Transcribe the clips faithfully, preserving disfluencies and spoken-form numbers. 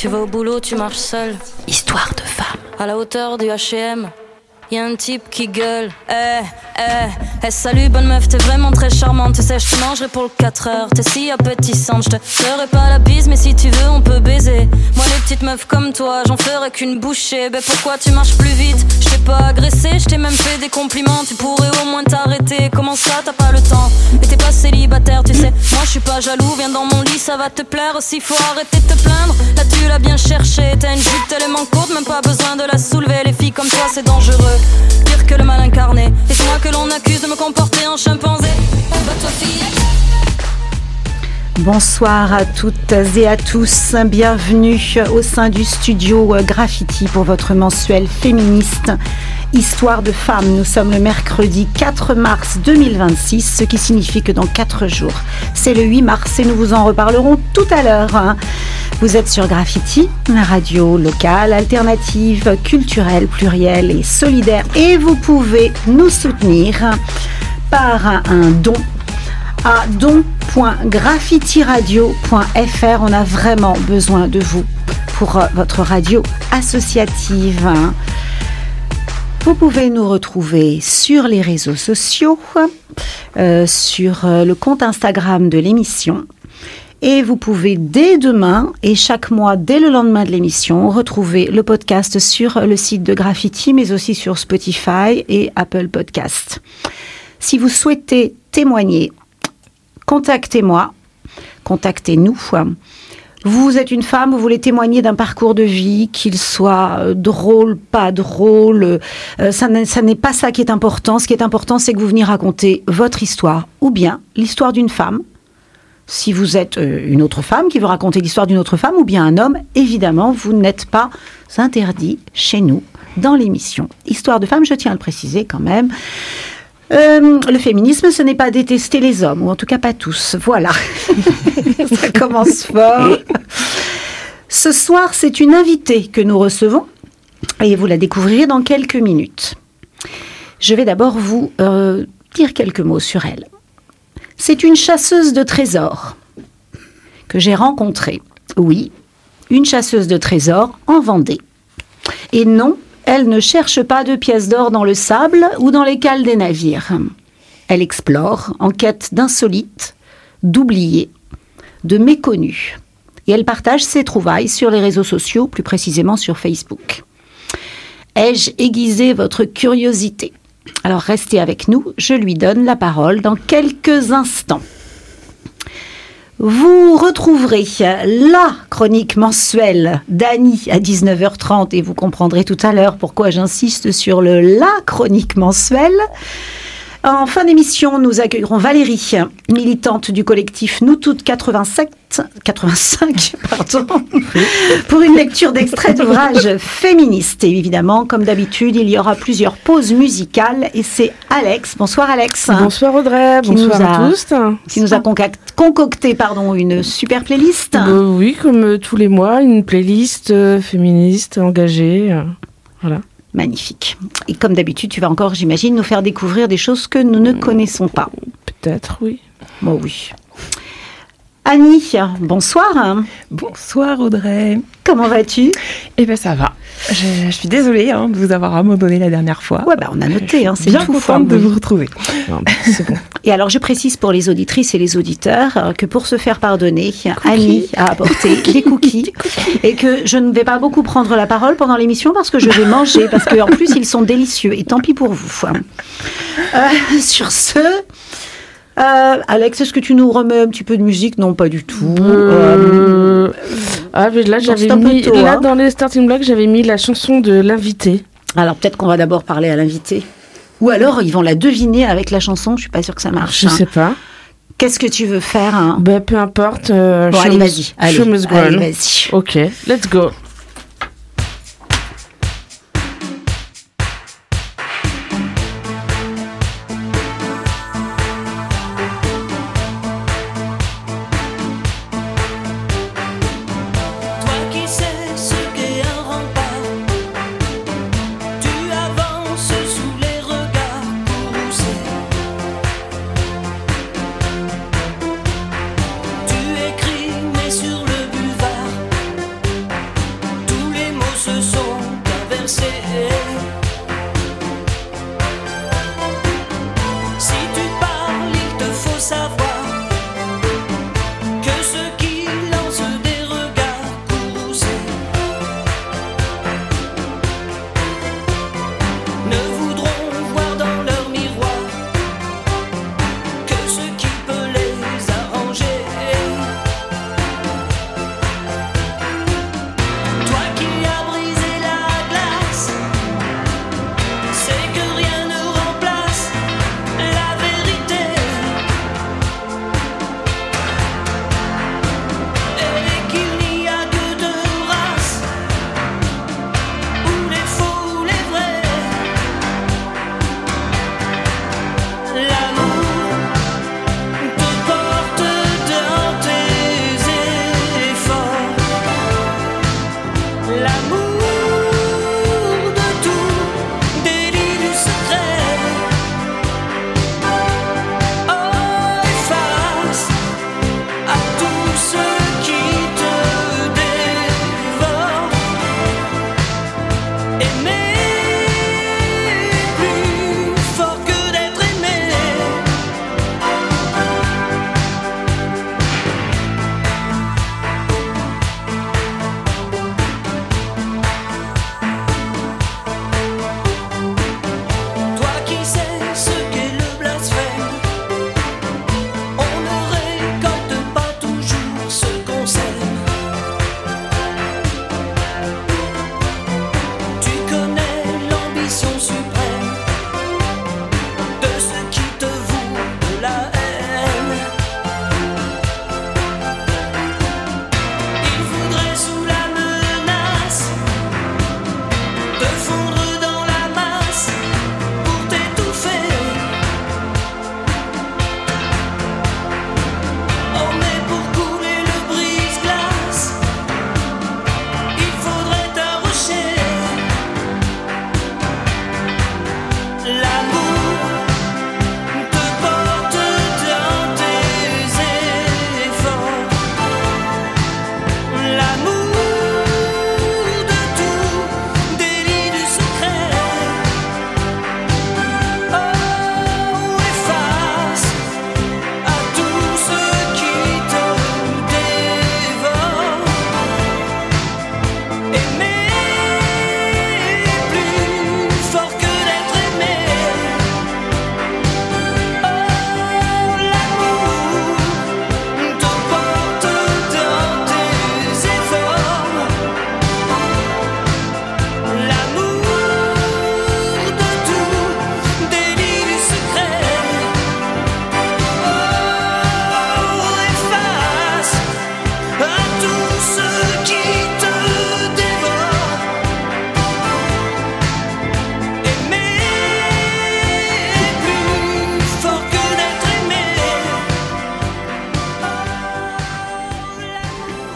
Tu vas au boulot, tu marches seul. Histoire de femme. À la hauteur du H et M, y'a un type qui gueule. Eh, eh, eh, salut bonne meuf, t'es vraiment très charmante. Tu sais, je te mangerai pour le quatre heures. T'es si appétissante, je te ferai pas la bise, mais si tu veux, on peut baiser. Moi, les petites meufs comme toi, j'en ferai qu'une bouchée. Ben pourquoi tu marches plus vite? Je t'ai pas agressé, je t'ai même fait des compliments. Tu pourrais au moins t'arrêter. Comment ça, t'as pas le temps? Mais t'es pas célibataire, tu sais. Moi, je suis pas jaloux, viens dans mon lit, ça va te plaire aussi. Faut arrêter de te plaindre. Là, tu l'as bien cherché. T'as une jupe tellement courte, même pas besoin de la soulever. Les filles comme toi, c'est dangereux. Pire que le mal incarné. Et c'est moi que l'on accuse de me comporter en chimpanzé. Bah-toi, fillette. Bonsoir à toutes et à tous, bienvenue au sein du studio Graffiti pour votre mensuel féministe Histoire de femme. Nous sommes le mercredi quatre mars deux mille vingt-six, ce qui signifie que dans quatre jours, c'est le huit mars et nous vous en reparlerons tout à l'heure. Vous êtes sur Graffiti, la radio locale, alternative, culturelle, plurielle et solidaire, et vous pouvez nous soutenir par un don à don point graffitiradio point f r. On a vraiment besoin de vous pour votre radio associative. Vous pouvez nous retrouver sur les réseaux sociaux, euh, sur le compte Instagram de l'émission. Et vous pouvez dès demain et chaque mois, dès le lendemain de l'émission, retrouver le podcast sur le site de Graffiti, mais aussi sur Spotify et Apple Podcasts. Si vous souhaitez témoigner, contactez-moi, contactez-nous. Vous êtes une femme, vous voulez témoigner d'un parcours de vie, qu'il soit drôle, pas drôle, euh, ça, n'est, ça n'est pas ça qui est important. Ce qui est important, c'est que vous veniez raconter votre histoire, ou bien l'histoire d'une femme. Si vous êtes euh, une autre femme qui veut raconter l'histoire d'une autre femme, ou bien un homme, évidemment, vous n'êtes pas interdit chez nous, dans l'émission Histoire de femme, je tiens à le préciser quand même. Euh, le féminisme, ce n'est pas détester les hommes, ou en tout cas pas tous. Voilà, ça commence fort. Ce soir, c'est une invitée que nous recevons, et vous la découvrirez dans quelques minutes. Je vais d'abord vous euh, dire quelques mots sur elle. C'est une chasseuse de trésors que j'ai rencontrée. Oui, une chasseuse de trésors en Vendée. Et non, elle ne cherche pas de pièces d'or dans le sable ou dans les cales des navires. Elle explore en quête d'insolites, d'oubliés, de méconnus. Et elle partage ses trouvailles sur les réseaux sociaux, plus précisément sur Facebook. Ai-je aiguisé votre curiosité ? Alors restez avec nous, je lui donne la parole dans quelques instants. Vous retrouverez la chronique mensuelle d'Annie à dix-neuf heures trente et vous comprendrez tout à l'heure pourquoi j'insiste sur le la chronique mensuelle. En fin d'émission, nous accueillerons Valérie, militante du collectif Nous Toutes quatre-vingt-sept, quatre-vingt-cinq, pardon, pour une lecture d'extraits d'ouvrages féministes. Et évidemment, comme d'habitude, il y aura plusieurs pauses musicales et c'est Alex. Bonsoir Alex. Bonsoir Audrey, bonsoir a, à tous. Qui nous a concact, concocté pardon, une super playlist. Euh, oui, comme euh, tous les mois, une playlist euh, féministe, engagée, euh, voilà. Magnifique. Et comme d'habitude, tu vas encore, j'imagine, nous faire découvrir des choses que nous ne connaissons pas. Peut-être, oui. Bon, oui. Annie, bonsoir. Bonsoir Audrey. Comment vas-tu ? Eh bien ça va. Je, je suis désolée hein, de vous avoir abandonné la dernière fois. Ouais, bah on a noté, hein, c'est bien tout. contente de vous retrouver. Non, bah, c'est bon. Et alors je précise pour les auditrices et les auditeurs que pour se faire pardonner, Cookies. Annie a apporté des cookies, des cookies et que je ne vais pas beaucoup prendre la parole pendant l'émission parce que je vais manger, parce qu'en plus ils sont délicieux et tant pis pour vous. Euh, sur ce... Euh, Alex, est-ce que tu nous remets un petit peu de musique ? Non, pas du tout. Euh... Ah, mais là, j'avais mis, tôt, là hein. dans les starting blocks, j'avais mis la chanson de l'invité. Alors peut-être qu'on va d'abord parler à l'invité. Ou alors ils vont la deviner avec la chanson, je suis pas sûre que ça marche. Je hein. sais pas. Qu'est-ce que tu veux faire hein Ben, peu importe. Euh, Bon, show allez, must- vas-y. show Allez, must go allez, on. vas-y. Ok, let's go. Tu écris mais sur le buvard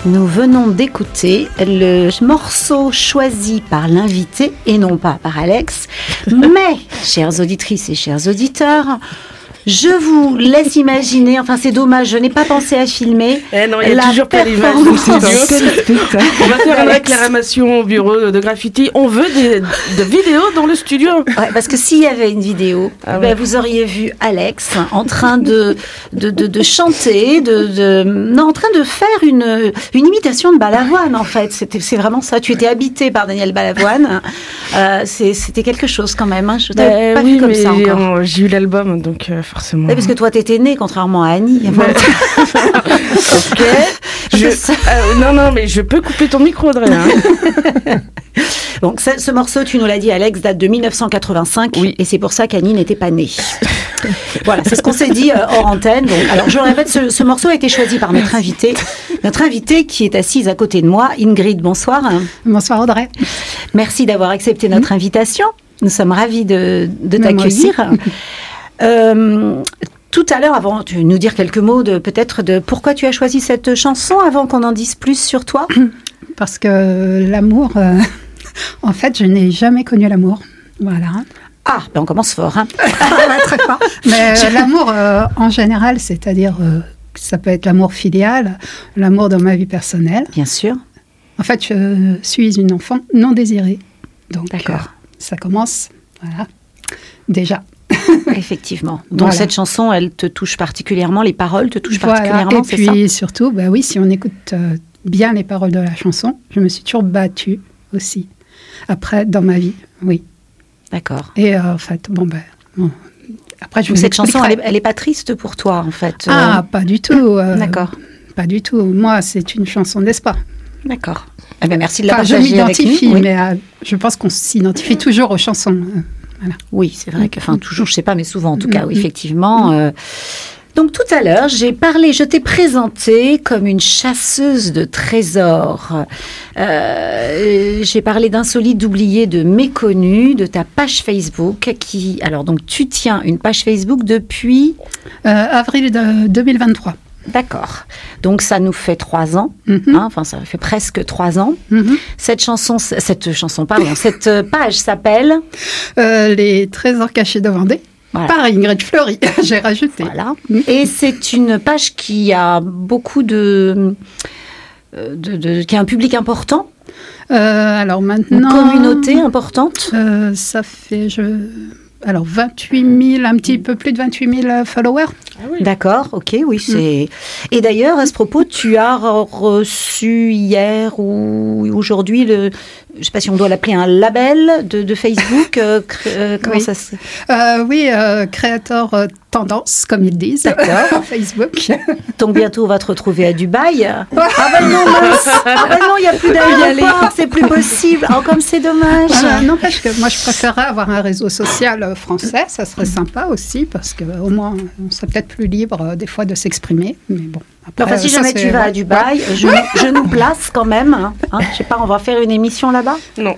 Nous venons d'écouter le morceau choisi par l'invité et non pas par Alex. Mais, chères auditrices et chers auditeurs, je vous laisse imaginer, enfin c'est dommage, je n'ai pas pensé à filmer. Eh non, il n'y a toujours pas l'image du studio. On va faire une réclamation au bureau de graffiti. On veut des, des vidéos dans le studio. Ouais, parce que s'il y avait une vidéo, ah ouais. ben, vous auriez vu Alex en train de, de, de, de chanter, de, de, non, en train de faire une, une imitation de Balavoine en fait. C'était, c'est vraiment ça. Tu étais habité par Daniel Balavoine. Euh, c'est, c'était quelque chose quand même. Hein. Je t'avais bah, pas oui, vu comme mais ça encore. On, j'ai eu l'album, donc... Euh, forcément. Oui, parce que toi, t'étais née, contrairement à Annie. Ouais. Ok. Je, euh, non, non, mais je peux couper ton micro, Audrey. Hein. Donc, ce, ce morceau, tu nous l'as dit, Alex, date de dix-neuf cent quatre-vingt-cinq. Oui. Et c'est pour ça qu'Annie n'était pas née. Voilà, c'est ce qu'on s'est dit euh, hors antenne. Donc, alors, je le répète, ce, ce morceau a été choisi par notre invitée. Notre invitée qui est assise à côté de moi, Ingrid. Bonsoir. Bonsoir, Audrey. Merci d'avoir accepté notre mmh. invitation. Nous sommes ravis de, de t'accueillir. Euh, tout à l'heure, avant de nous dire quelques mots de peut-être de pourquoi tu as choisi cette chanson, avant qu'on en dise plus sur toi. Parce que l'amour, euh, en fait, je n'ai jamais connu l'amour. Voilà. Ah, ben on commence fort. Hein. Très fort. Mais euh, l'amour euh, en général, c'est-à-dire euh, ça peut être l'amour filial, l'amour dans ma vie personnelle. Bien sûr. En fait, je suis une enfant non désirée. Donc, d'accord. Euh, ça commence, voilà, déjà. Effectivement. Donc voilà. Cette chanson, elle te touche particulièrement, les paroles te touchent voilà. particulièrement, et c'est puis, ça ? Et puis surtout, bah oui, si on écoute euh, bien les paroles de la chanson, je me suis toujours battue aussi. Après, dans ma vie, oui. D'accord. Et euh, en fait, bon ben, bon, après je Donc vous cette chanson, elle est, elle est pas triste pour toi, en fait. Ah, euh... pas du tout. Euh, D'accord. Pas du tout. Moi, c'est une chanson d'espoir. D'accord. Eh ben, merci de la enfin, partager avec nous. Je m'identifie, oui. mais euh, je pense qu'on s'identifie toujours aux chansons. Euh, voilà. Oui, c'est vrai que, enfin, toujours, je sais pas, mais souvent, en tout cas, oui, effectivement. Euh, donc, tout à l'heure, j'ai parlé, je t'ai présenté comme une chasseuse de trésors. Euh, j'ai parlé d'insolites, d'oubliés, de méconnus, de ta page Facebook qui, alors, donc, tu tiens une page Facebook depuis euh, avril de deux mille vingt-trois. D'accord. Donc, ça nous fait trois ans. Mm-hmm. Hein, enfin, ça fait presque trois ans. Mm-hmm. Cette chanson, cette chanson, pardon, cette page s'appelle euh, Les trésors cachés de Vendée. Voilà. Par Ingrid Fleury, j'ai rajouté. Voilà. Et c'est une page qui a beaucoup de, de, de qui a un public important. Euh, alors maintenant, une communauté importante. Euh, ça fait je. Alors, vingt-huit mille, un petit peu plus de vingt-huit mille followers. Ah oui. D'accord, ok, oui. C'est... Mm. Et d'ailleurs, à ce propos, tu as reçu hier ou aujourd'hui, le... je ne sais pas si on doit l'appeler un label de, de Facebook. euh, euh, comment oui. ça se... euh, Oui, euh, créateur euh, tendance, comme ils disent. D'accord. Facebook. Donc, bientôt, on va te retrouver à Dubaï. Ah ben non, mince. Ah ben non, il n'y a plus d'aéroport, c'est plus possible. Oh, comme c'est dommage. Euh, N'empêche que moi, je préférerais avoir un réseau social français, ça serait sympa aussi, parce qu'au moins, on serait peut-être plus libre euh, des fois de s'exprimer. Mais bon. Après, enfin, si ça, jamais tu vas à Dubaï, ouais. je, je nous place quand même. Hein. Hein, je sais pas, on va faire une émission là-bas ? Non.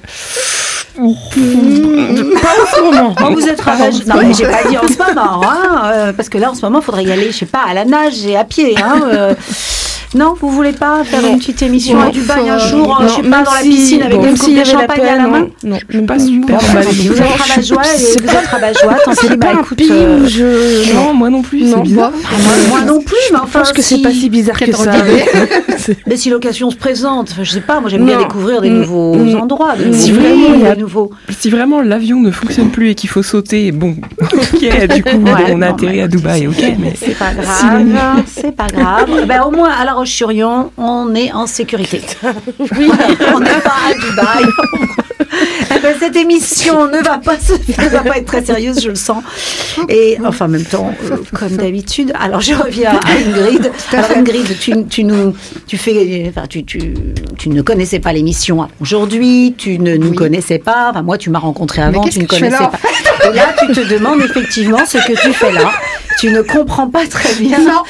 Mmh. Pas en ce moment. Oh, vous êtes ravagés. Non, mais j'ai pas dit en ce moment, hein, euh, parce que là, en ce moment, il faudrait y aller, je sais pas, à la nage et à pied. Hein, euh. Non, vous voulez pas faire non. une petite émission non, à Dubaï un jour, non, je sais pas, dans si, la piscine avec bon, une coupe de champagne à la main ? Non, non, pas super. Bon, bah, vous êtes rabat-joie et vous êtes rabat-joie. Tant pis, bah écoute. Euh... Je... Non, moi non plus, c'est bizarre. Moi, moi non plus, mais enfin. Je pense que si... c'est pas si bizarre que ça. Mais si l'occasion se présente, je sais pas, moi j'aime bien découvrir des nouveaux mmh. endroits, des si nouveaux vraiment, pays, des nouveaux. Si vraiment l'avion ne fonctionne plus et qu'il faut sauter, bon, ok, du coup, ouais, on a atterri à Dubaï, ok, mais. C'est pas grave, c'est pas grave. Ben, au moins, à La Roche-sur-Yon, on est en sécurité. Oui, on n'est pas à Dubaï. Eh ben, cette émission ne va pas se, ne va pas être très sérieuse, je le sens. Et enfin, en même temps, euh, comme d'habitude. Alors, je reviens à Ingrid. Alors, Ingrid, tu, tu nous, tu fais, enfin, tu, tu, tu ne connaissais pas l'émission aujourd'hui. Tu ne nous oui. connaissais pas. Enfin, moi, tu m'as rencontré avant. Tu ne connaissais là, pas. En fait Et là, tu te demandes effectivement ce que tu fais là. Tu ne comprends pas très bien. Non.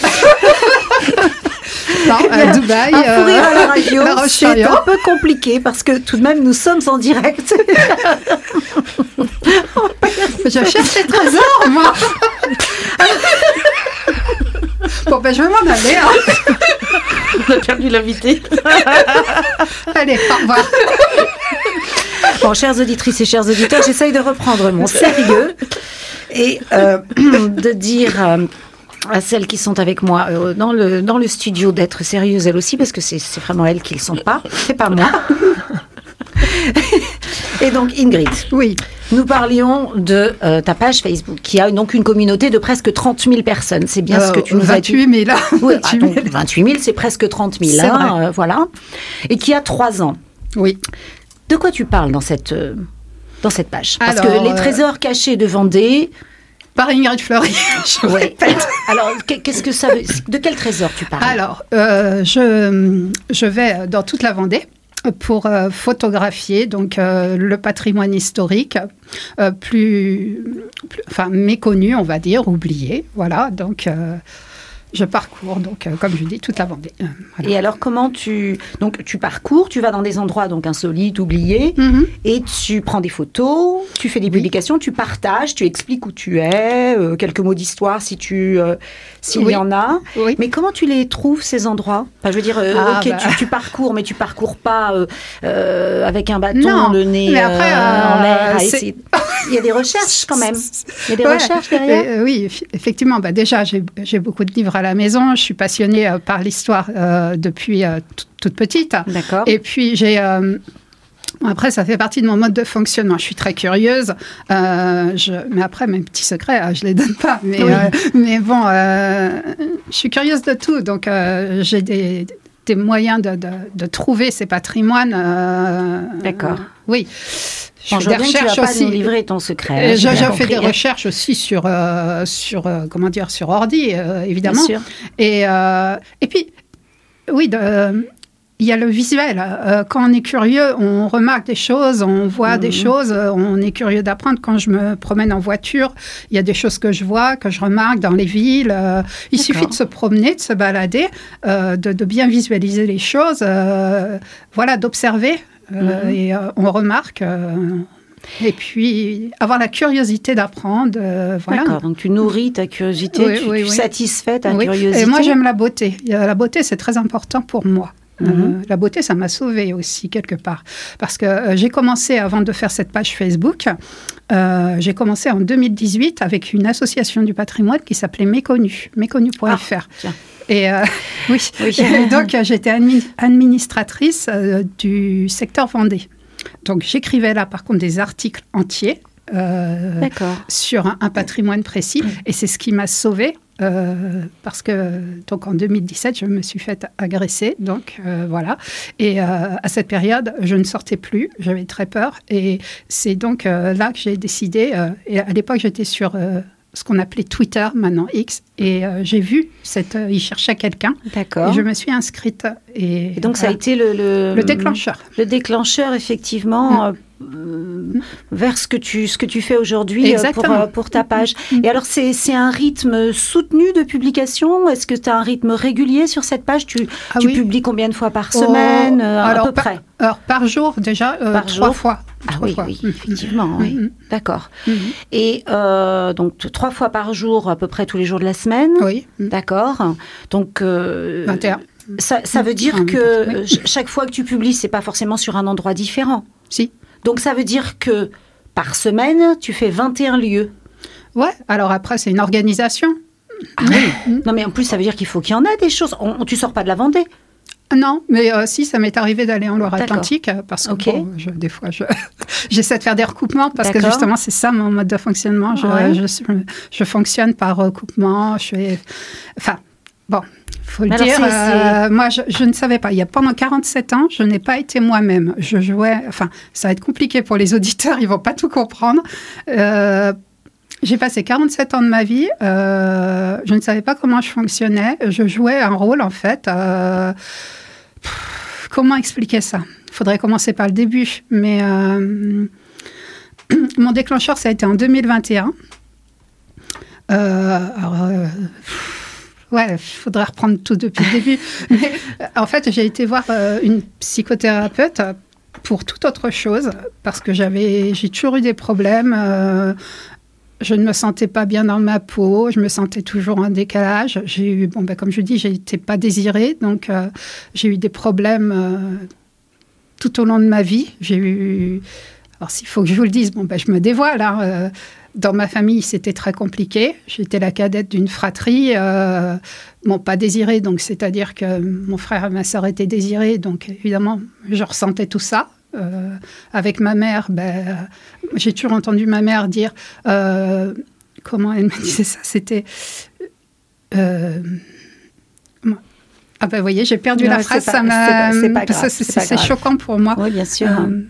Non, à Dubaï. Un fou rire à la radio, la c'est un peu compliqué parce que tout de même, nous sommes en direct. Je cherche les trésors, moi. Bon, ben, je vais m'en aller. Hein. On a perdu l'invité. Allez, au revoir. Bon, chères auditrices et chers auditeurs, j'essaye de reprendre mon sérieux et euh, de dire euh, à celles qui sont avec moi euh, dans, le, dans le studio d'être sérieuses elles aussi, parce que c'est, c'est vraiment elles qui ne le sont pas, c'est pas moi. Et donc, Ingrid, oui. Nous parlions de euh, ta page Facebook, qui a donc une communauté de presque trente mille personnes. C'est bien euh, ce que tu nous as dit. vingt-huit mille, là. Oui, ah, donc, vingt-huit mille, c'est presque trente mille. C'est hein, vrai. Euh, voilà. Et qui a trois ans. Oui. De quoi tu parles dans cette, euh, dans cette page ? Parce Alors, que les trésors cachés de Vendée... Par Ingrid Fleury, je oui. répète. Alors, qu'est-ce que ça veut... De quel trésor tu parles ? Alors, euh, je, je vais dans toute la Vendée pour euh, photographier donc euh, le patrimoine historique euh, plus, plus, enfin méconnu, on va dire, oublié. Voilà, donc euh, je parcours donc euh, comme je dis toute la Vendée. Euh, voilà. Et alors comment tu donc tu parcours, tu vas dans des endroits donc insolites, oubliés, Mm-hmm. et tu prends des photos, tu fais des Oui. publications, tu partages, tu expliques où tu es, euh, quelques mots d'histoire si tu euh, s'il Oui. y en a. Oui. Mais comment tu les trouves ces endroits ? Enfin, je veux dire, euh, Ah, ok, bah. tu, tu parcours, mais tu parcours pas euh, euh, avec un bâton, Non, le nez mais après, euh, en euh, l'air. à c'est- essayer- Il y a des recherches quand même. Il y a des Ouais. recherches derrière. Euh, oui, eff- effectivement. Bah, déjà, j'ai, j'ai beaucoup de livres à la maison. Je suis passionnée euh, par l'histoire euh, depuis euh, t- toute petite. D'accord. Et puis, j'ai... euh, Après, ça fait partie de mon mode de fonctionnement. Je suis très curieuse. Euh, je, mais après, mes petits secrets, euh, je les donne pas. Mais, Oui. euh, mais bon, euh, je suis curieuse de tout. Donc, euh, j'ai des, des moyens de, de, de trouver ces patrimoines. euh, D'accord. euh, oui. Je Bon, fais je des vois bien que tu vas recherches pas aussi. nous livrer ton secret. Et hein, je, j'ai bien je fais des compris. recherches aussi sur, euh, sur euh, comment dire, sur ordi, euh, évidemment. Bien sûr. Et, euh, et puis, oui, de, euh, il y a le visuel. Euh, quand on est curieux, on remarque des choses, on voit Mhm. des choses, euh, on est curieux d'apprendre. Quand je me promène en voiture, il y a des choses que je vois, que je remarque dans les villes. Euh, il D'accord. suffit de se promener, de se balader, euh, de, de bien visualiser les choses, euh, voilà, d'observer. Euh, Mhm. Et euh, on remarque. euh, et puis, avoir la curiosité d'apprendre. euh, voilà. D'accord, donc tu nourris ta curiosité, Oui, tu, oui, tu oui. satisfais ta Oui. curiosité. Et moi, j'aime la beauté. Euh, La beauté, c'est très important pour moi. Euh, Mhm. la beauté, ça m'a sauvée aussi, quelque part. Parce que euh, j'ai commencé, avant de faire cette page Facebook, euh, j'ai commencé en deux mille dix-huit avec une association du patrimoine qui s'appelait Méconnu, méconnu point f r. Ah, tiens. Et euh, oui. Oui. Et donc, euh, j'étais admi- administratrice euh, du secteur Vendée. Donc, j'écrivais là, par contre, des articles entiers euh, D'accord. sur un, un patrimoine précis. Et c'est ce qui m'a sauvée. Euh, parce que donc en deux mille dix-sept, je me suis faite agresser, donc euh, voilà. Et euh, à cette période, je ne sortais plus, j'avais très peur, et c'est donc euh, là que j'ai décidé. Euh, et à l'époque, j'étais sur euh, ce qu'on appelait Twitter, maintenant X, et euh, j'ai vu cette, euh, il cherchait quelqu'un, D'accord. et je me suis inscrite. Et, Et donc ça a voilà. été le, le, le déclencheur. le déclencheur, effectivement, Mm. euh, vers ce que tu, ce que tu fais aujourd'hui euh, pour, Exactement. euh, pour ta page. Mm. Et alors, c'est, c'est un rythme soutenu de publication ? Est-ce que tu as un rythme régulier sur cette page ? Tu, Ah tu oui. publies combien de fois par Oh, semaine euh, À alors, peu par- près. Alors, par jour, déjà, euh, Par trois jour fois. Ah Trois oui, fois. oui, Mm. effectivement. Oui. Mm. D'accord. Mhm. Et euh, donc, t- trois fois par jour, à peu près tous les jours de la semaine. Oui. Mm. D'accord. Donc, euh, vingt et un. ça, ça veut dire Ah, que oui. euh, ch- chaque fois que tu publies, c'est pas forcément sur un endroit différent. Si. Donc, ça veut dire que par semaine, tu fais vingt et un lieux. Ouais, alors après, c'est une organisation. Ah oui. Non, mais en plus, ça veut dire qu'il faut qu'il y en ait des choses. On, on- tu sors pas de la Vendée. Non, mais euh, si, ça m'est arrivé d'aller en Loire-Atlantique, euh, parce que Ok. bon, je- des fois, je, j'essaie de faire des recoupements, parce que D'accord. justement, c'est ça mon mode de fonctionnement. Je, Ouais. je, je fonctionne par recoupement. Je fais, enfin, bon, faut le Mais alors, dire. c'est- euh, moi, je, je ne savais pas. Il y a pendant quarante-sept ans, je n'ai pas été moi-même. Je jouais. Enfin, ça va être compliqué pour les auditeurs. Ils vont pas tout comprendre. Euh, J'ai passé quarante-sept ans de ma vie, euh, je ne savais pas comment je fonctionnais, je jouais un rôle en fait. Euh, pff, comment expliquer ça ? Il faudrait commencer par le début, mais euh, mon déclencheur, ça a été en deux mille vingt et un. Euh, alors, euh, pff, ouais, il faudrait reprendre tout depuis le début. Mais euh, en fait, j'ai été voir euh, une psychothérapeute pour toute autre chose, parce que j'avais, j'ai toujours eu des problèmes. Euh, je ne me sentais pas bien dans ma peau, je me sentais toujours en décalage. J'ai eu, bon, ben, comme je dis, je n'étais pas désirée, donc euh, j'ai eu des problèmes euh, tout au long de ma vie. J'ai eu, alors s'il faut que je vous le dise, bon, ben, je me dévoile. Hein, euh, dans ma famille, c'était très compliqué. J'étais la cadette d'une fratrie, euh, bon, pas désirée, donc c'est-à-dire que mon frère et ma sœur étaient désirés, donc évidemment, je ressentais tout ça. Euh, avec ma mère, ben, j'ai toujours entendu ma mère dire, euh, comment elle me disait ça, c'était... Euh, ah ben vous voyez, j'ai perdu non, la phrase, pas, ça m'a... C'est, pas, c'est, pas grave, c'est, c'est, c'est choquant pour moi. Oui, bien sûr. Euh,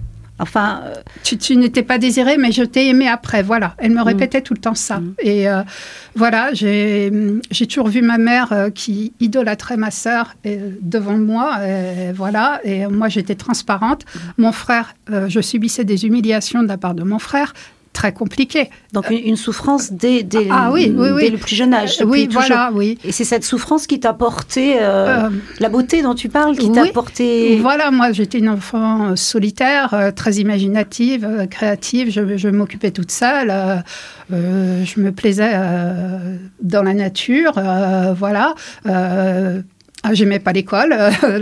Enfin, euh... tu, tu n'étais pas désirée, mais je t'ai aimée après. Voilà, elle me répétait mmh. tout le temps ça. Mmh. Et euh, voilà, j'ai, j'ai toujours vu ma mère euh, qui idolâtrait ma sœur euh, devant moi. Et voilà, et moi j'étais transparente. Mmh. Mon frère, euh, je subissais des humiliations de la part de mon frère. Très compliqué. Donc une, une souffrance dès, dès, ah, oui, oui, oui. dès le plus jeune âge. Euh, oui, voilà, oui. Et c'est cette souffrance qui t'a porté, euh, euh, la beauté dont tu parles, qui oui. t'a porté... Voilà, moi j'étais une enfant solitaire, euh, très imaginative, euh, créative, je, je m'occupais toute seule, euh, euh, je me plaisais euh, dans la nature, euh, voilà. Euh, J'aimais pas l'école.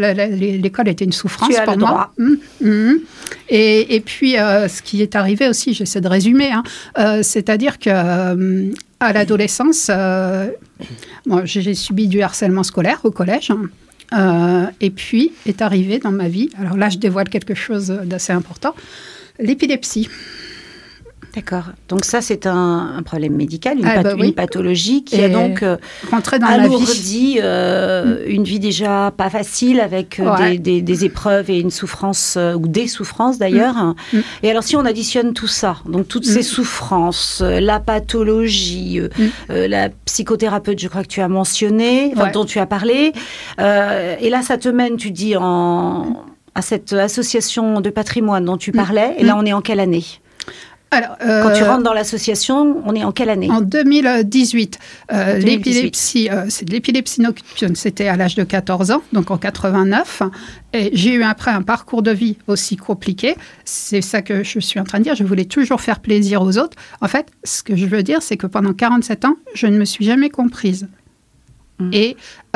L'école était une souffrance tu as pour le moi. Droit. Mmh, mmh. Et, et puis, euh, ce qui est arrivé aussi, j'essaie de résumer, hein, euh, c'est-à-dire que euh, à l'adolescence, euh, bon, j'ai subi du harcèlement scolaire au collège. Hein, euh, et puis est arrivé dans ma vie. Alors là, je dévoile quelque chose d'assez important. L'épilepsie. D'accord. Donc ça, c'est un, un problème médical, une, ah, path- bah oui. une pathologie qui et a donc euh, rentré dans alourdi ma vie. Euh, mmh. une vie déjà pas facile avec euh, ouais. des, des, des épreuves et une souffrance, euh, ou des souffrances d'ailleurs. Mmh. Mmh. Et alors, si on additionne tout ça, donc toutes mmh. ces souffrances, euh, la pathologie, euh, mmh. euh, la psychothérapeute, je crois que tu as mentionné, enfin, ouais. dont tu as parlé, euh, et là, ça te mène, tu dis, en, à cette association de patrimoine dont tu parlais, mmh. et là, on est en quelle année ? Alors, euh, Quand tu rentres dans l'association, on est en quelle année ? En deux mille dix-huit. Euh, deux mille dix-huit. L'épilepsie, euh, c'est de l'épilepsie nocturne, c'était à l'âge de quatorze ans, donc en quatre-vingt-neuf. Et j'ai eu après un parcours de vie aussi compliqué. C'est ça que je suis en train de dire. Je voulais toujours faire plaisir aux autres. En fait, ce que je veux dire, c'est que pendant quarante-sept ans, je ne me suis jamais comprise. Mmh. Et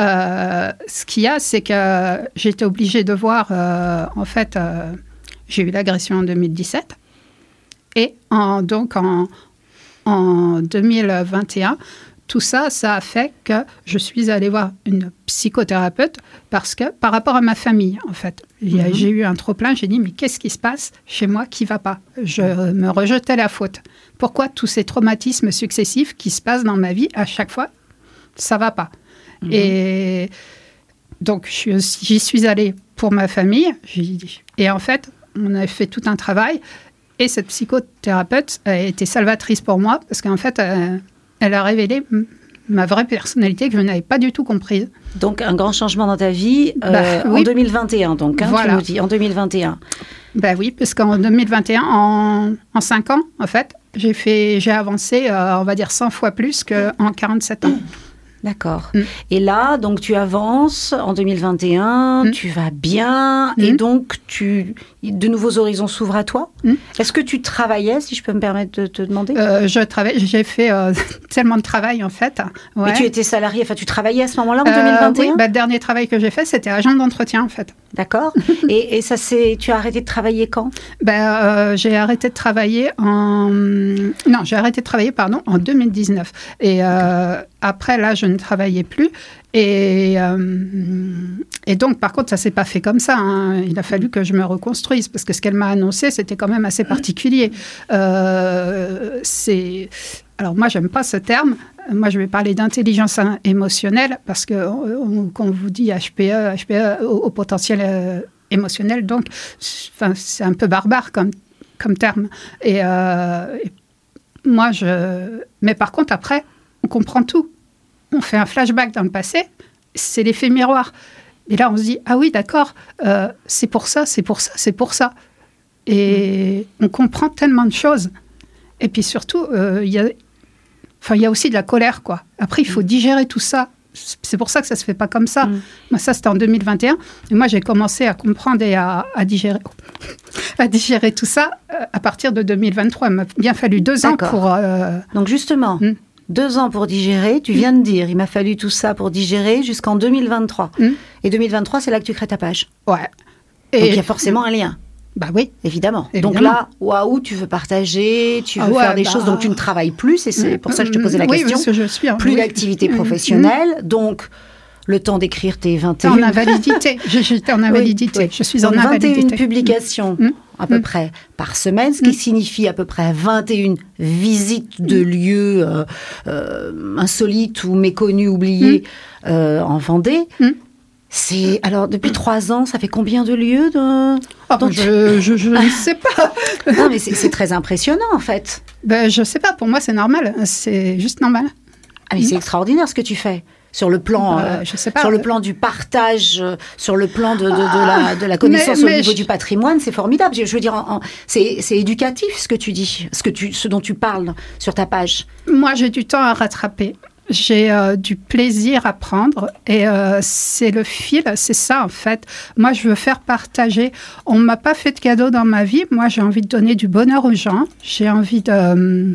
euh, ce qu'il y a, c'est que j'étais obligée de voir, euh, en fait, euh, j'ai eu l'agression en deux mille dix-sept. Et en, donc en, en deux mille vingt et un, tout ça, ça a fait que je suis allée voir une psychothérapeute parce que, par rapport à ma famille, en fait, mm-hmm. j'ai eu un trop-plein, j'ai dit, mais qu'est-ce qui se passe chez moi qui ne va pas ? Je me rejetais la faute. Pourquoi tous ces traumatismes successifs qui se passent dans ma vie, à chaque fois, ça ne va pas ? Mm-hmm. Et donc, je, j'y suis allée pour ma famille. Et en fait, on a fait tout un travail. Et cette psychothérapeute a été salvatrice pour moi parce qu'en fait, euh, elle a révélé m- ma vraie personnalité que je n'avais pas du tout comprise. Donc, un grand changement dans ta vie euh, bah, en oui. deux mille vingt et un, donc, hein, voilà. tu nous dis, en deux mille vingt et un. Ben oui, parce qu'en deux mille vingt et un, en, en cinq ans, en fait, j'ai, fait, j'ai avancé, euh, on va dire, cent fois plus qu'en quarante-sept ans. D'accord. Mm. Et là, donc, tu avances en deux mille vingt et un, mm. tu vas bien, mm. et donc, tu, de nouveaux horizons s'ouvrent à toi. Mm. Est-ce que tu travaillais, si je peux me permettre de te demander ? euh, Je travaille, j'ai fait euh, tellement de travail, en fait. Ouais. Mais tu étais salarié, enfin, tu travaillais à ce moment-là, en euh, deux mille vingt et un ? Oui, bah, le dernier travail que j'ai fait, c'était agent d'entretien, en fait. D'accord. et, et ça, c'est, tu as arrêté de travailler quand ? ben, euh, J'ai arrêté de travailler en... Non, j'ai arrêté de travailler, pardon, en deux mille dix-neuf. Et euh, après, là, je ne travaillais plus. Et, euh, et donc, par contre, ça ne s'est pas fait comme ça. Hein. Il a fallu que je me reconstruise parce que ce qu'elle m'a annoncé, c'était quand même assez particulier. Euh, c'est... Alors, moi, je n'aime pas ce terme. Moi, je vais parler d'intelligence émotionnelle parce que on, quand on vous dit H P E, H P E au, au potentiel euh, émotionnel, donc enfin, c'est un peu barbare comme, comme terme. Et, euh, et moi, je... Mais par contre, après, on comprend tout. On fait un flashback dans le passé, c'est l'effet miroir. Et là, on se dit, ah oui, d'accord, euh, c'est pour ça, c'est pour ça, c'est pour ça. Et mmh. on comprend tellement de choses. Et puis surtout, il euh, y a... Enfin, il y a aussi de la colère, quoi. Après, il faut digérer tout ça c'est pour ça que ça se fait pas comme ça. Mm. Moi, ça, c'était en deux mille vingt et un. Et moi, j'ai commencé à comprendre et à, à digérer, à digérer tout ça euh, à partir de deux mille vingt-trois. Il m'a bien fallu deux ans D'accord. pour. Euh... Donc justement, mm. deux ans pour digérer. Tu viens mm. de dire, il m'a fallu tout ça pour digérer jusqu'en deux mille vingt-trois. Mm. Et deux mille vingt-trois, c'est là que tu crées ta page. Ouais. Et donc il y a forcément un lien. Bah oui. Évidemment. Évidemment. Donc là, waouh, tu veux partager, tu veux ah ouais, faire des bah... choses, donc tu ne travailles plus, et c'est pour ça que je te posais la oui, question. Parce que je suis en... Plus oui. d'activité professionnelle, mmh. donc le temps d'écrire tes vingt et un... En invalidité, j'étais en invalidité, oui, oui. je suis donc en invalidité. vingt et une publications, mmh. à peu mmh. près, par semaine, ce qui mmh. signifie à peu près vingt et une visites de lieux euh, euh, insolites ou méconnus, oubliés mmh. euh, en Vendée. Mmh. C'est alors depuis trois ans, ça fait combien de lieux de... oh, donc... Je je, je ne sais pas. Non, mais c'est, c'est très impressionnant en fait. Ben je sais pas. Pour moi, c'est normal. C'est juste normal. Ah mais mmh. c'est extraordinaire ce que tu fais sur le plan, bah, euh, je sais pas, sur ouais. le plan du partage, euh, sur le plan de, de, de, la, de la connaissance mais, mais au niveau je... du patrimoine, c'est formidable. Je veux dire, en, en, c'est, c'est éducatif ce que tu dis, ce que tu, ce dont tu parles sur ta page. Moi, j'ai du temps à rattraper. J'ai euh, du plaisir à prendre et euh, c'est le fil, c'est ça en fait. Moi, je veux faire partager. On ne m'a pas fait de cadeau dans ma vie. Moi, j'ai envie de donner du bonheur aux gens. J'ai envie de... Euh,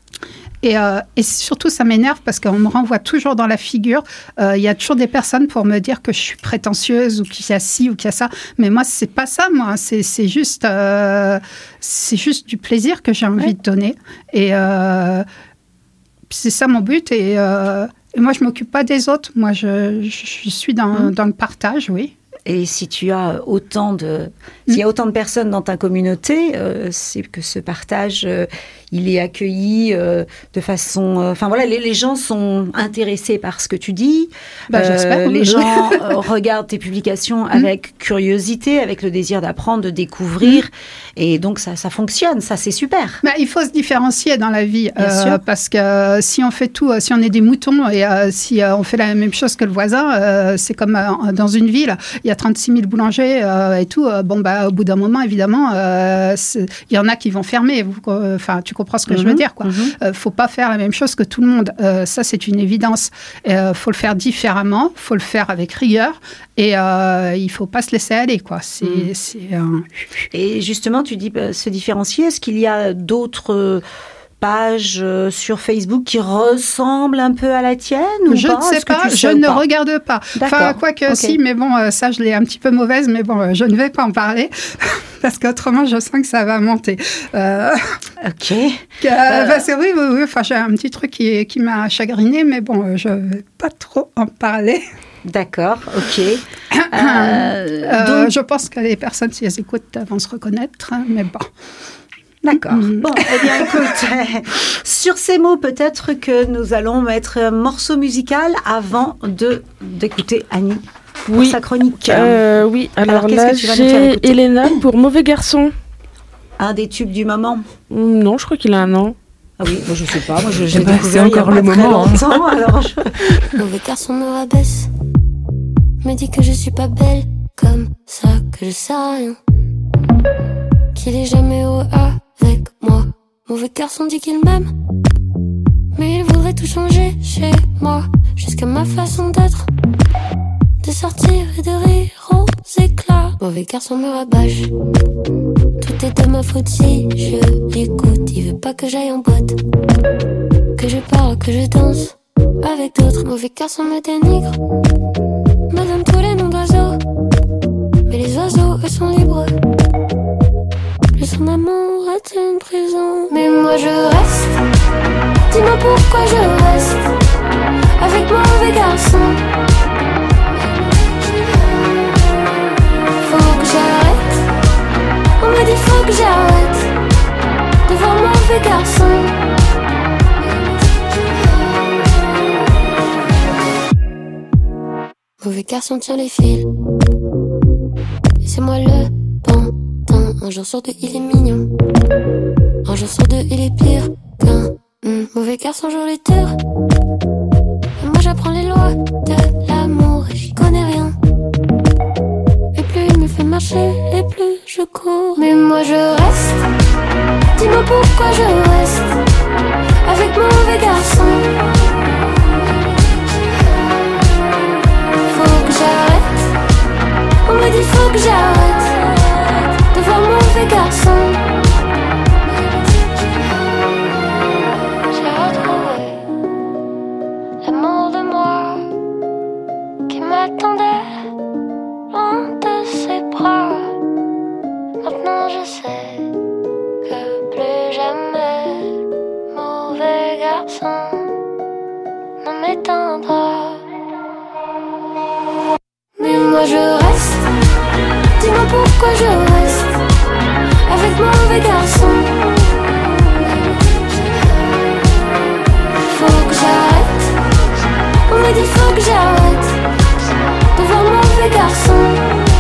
et, euh, et surtout, ça m'énerve parce qu'on me renvoie toujours dans la figure. Il euh, y a toujours des personnes pour me dire que je suis prétentieuse ou qu'il y a ci ou qu'il y a ça. Mais moi, c'est pas ça, moi. C'est, c'est, juste, euh, c'est juste du plaisir que j'ai envie ouais. de donner. Et... Euh, c'est ça mon but et, euh, et moi je m'occupe pas des autres, moi je, je suis dans, mmh. dans le partage, oui. Et si tu as autant de, s'il y a autant de personnes dans ta communauté, euh, c'est que ce partage, euh, il est accueilli euh, de façon, enfin euh, voilà, les, les gens sont intéressés par ce que tu dis. Bah, euh, j'espère. Les gens euh, regardent tes publications avec curiosité, avec le désir d'apprendre, de découvrir, et donc ça, ça fonctionne, ça c'est super. Bah, il faut se différencier dans la vie, euh, parce que euh, si on fait tout, si on est des moutons et euh, si euh, on fait la même chose que le voisin, euh, c'est comme euh, dans une ville. Il y a trente-six mille boulangers euh, et tout. Euh, bon, bah, au bout d'un moment, évidemment, euh, il y en a qui vont fermer. Enfin, euh, tu comprends ce que mm-hmm. je veux dire, quoi. Mm-hmm. Euh, faut pas faire la même chose que tout le monde. Euh, ça, c'est une évidence. Il euh, faut le faire différemment. Faut le faire avec rigueur. Et euh, il faut pas se laisser aller, quoi. C'est, mm. c'est, euh... Et justement, tu dis euh, se différencier. Est-ce qu'il y a d'autres... Euh, page euh, sur Facebook qui ressemble un peu à la tienne ou je pas? ne sais Est-ce pas, que tu je sais ne pas regarde pas. D'accord. Enfin, quoique okay. si, mais bon, euh, ça, je l'ai un petit peu mauvaise, mais bon, euh, je ne vais pas en parler, parce qu'autrement, je sens que ça va monter. Euh, ok. Euh, euh... Parce que oui, oui, oui, enfin, j'ai un petit truc qui, qui m'a chagriné, mais bon, je ne vais pas trop en parler. D'accord, ok. euh, euh, donc... Je pense que les personnes, si elles écoutent, vont se reconnaître, mais bon... D'accord. Mmh. Bon, eh bien, écoute, sur ces mots, peut-être que nous allons mettre un morceau musical avant de, d'écouter Annie pour oui. sa chronique. Euh, oui, alors, alors là, j'ai Elena pour Mauvais Garçon. Un des tubes du moment? Non, je crois qu'il a un an. Ah oui, moi, je sais pas. Moi, je, j'ai bah, découvert c'est encore le moment. Hein. Alors je... Mauvais garçon me rabaisse, me dit que je suis pas belle, comme ça, que je sais rien, qu'il est jamais au A. Avec moi, mauvais garçon dit qu'il m'aime, mais il voudrait tout changer chez moi, jusqu'à ma façon d'être, de sortir et de rire aux éclats. Mauvais garçon me rabâche, tout est de ma faute si je l'écoute. Il veut pas que j'aille en boîte, que je parle, que je danse avec d'autres. Mauvais garçon me dénigre, me donne tous les noms d'oiseaux, mais les oiseaux eux sont libres. Son amour est une prison, mais moi je reste. Dis-moi pourquoi je reste avec mauvais garçon. Faut que j'arrête. On me dit faut que j'arrête de voir mauvais garçon. Mauvais garçon tient les fils, et c'est moi le pan. Un jour sur deux, il est mignon. Un jour sur deux, il est pire qu'un mm, mauvais garçon jour les tours. Et moi j'apprends les lois de l'amour et j'y connais rien. Et plus il me fait marcher, et plus je cours. Mais moi je reste. Dis-moi pourquoi je reste avec mauvais garçon. amour de moi qui m'attendait loin de ses bras. Maintenant je sais que plus jamais mauvais garçon ne m'étendra. Mais moi je reste, dis-moi pourquoi je reste avec mauvais garçon. Faut que j'arrête, on me dit faut que j'arrête de voir mauvais garçon.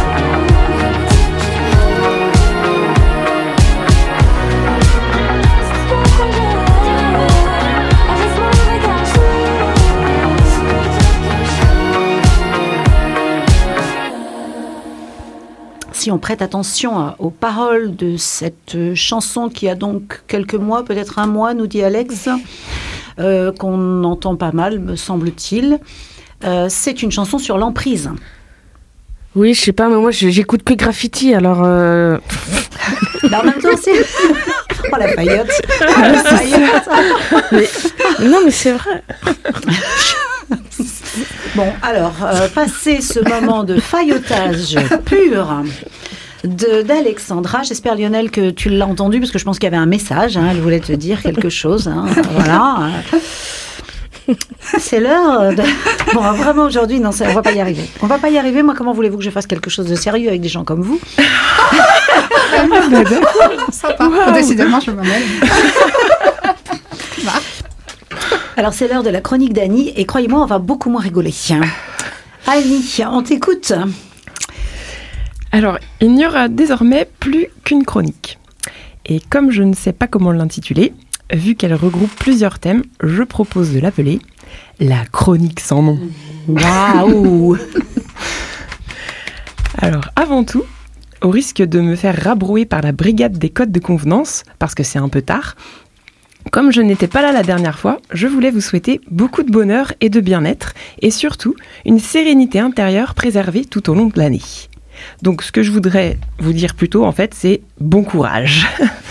Si on prête attention à, aux paroles de cette chanson qui a donc quelques mois, peut-être un mois, nous dit Alex, euh, qu'on entend pas mal, me semble-t-il, euh, c'est une chanson sur l'emprise. Oui, je sais pas, mais moi j'écoute que Graffiti, alors... Euh... Bah, en même temps, c'est... Oh, la paillotte. Oh, la paillotte. Mais... Non, mais c'est vrai. Bon, alors, euh, passé ce moment de faillotage pur de, d'Alexandra, j'espère Lionel que tu l'as entendu, parce que je pense qu'il y avait un message, hein, elle voulait te dire quelque chose, hein, voilà. C'est l'heure de... Bon, vraiment aujourd'hui, non, ça, on va pas y arriver. On va pas y arriver, moi, comment voulez-vous que je fasse quelque chose de sérieux avec des gens comme vous? Sympa, wow. Décidément, je m'en mêle. Alors, c'est l'heure de la chronique d'Annie, et croyez-moi, on va beaucoup moins rigoler. Annie, on t'écoute. Alors, il n'y aura désormais plus qu'une chronique. Et comme je ne sais pas comment l'intituler, vu qu'elle regroupe plusieurs thèmes, je propose de l'appeler la chronique sans nom. Waouh. Alors, avant tout, au risque de me faire rabrouer par la brigade des codes de convenance, parce que c'est un peu tard, comme je n'étais pas là la dernière fois, je voulais vous souhaiter beaucoup de bonheur et de bien-être, et surtout une sérénité intérieure préservée tout au long de l'année. Donc ce que je voudrais vous dire plutôt, en fait, c'est bon courage.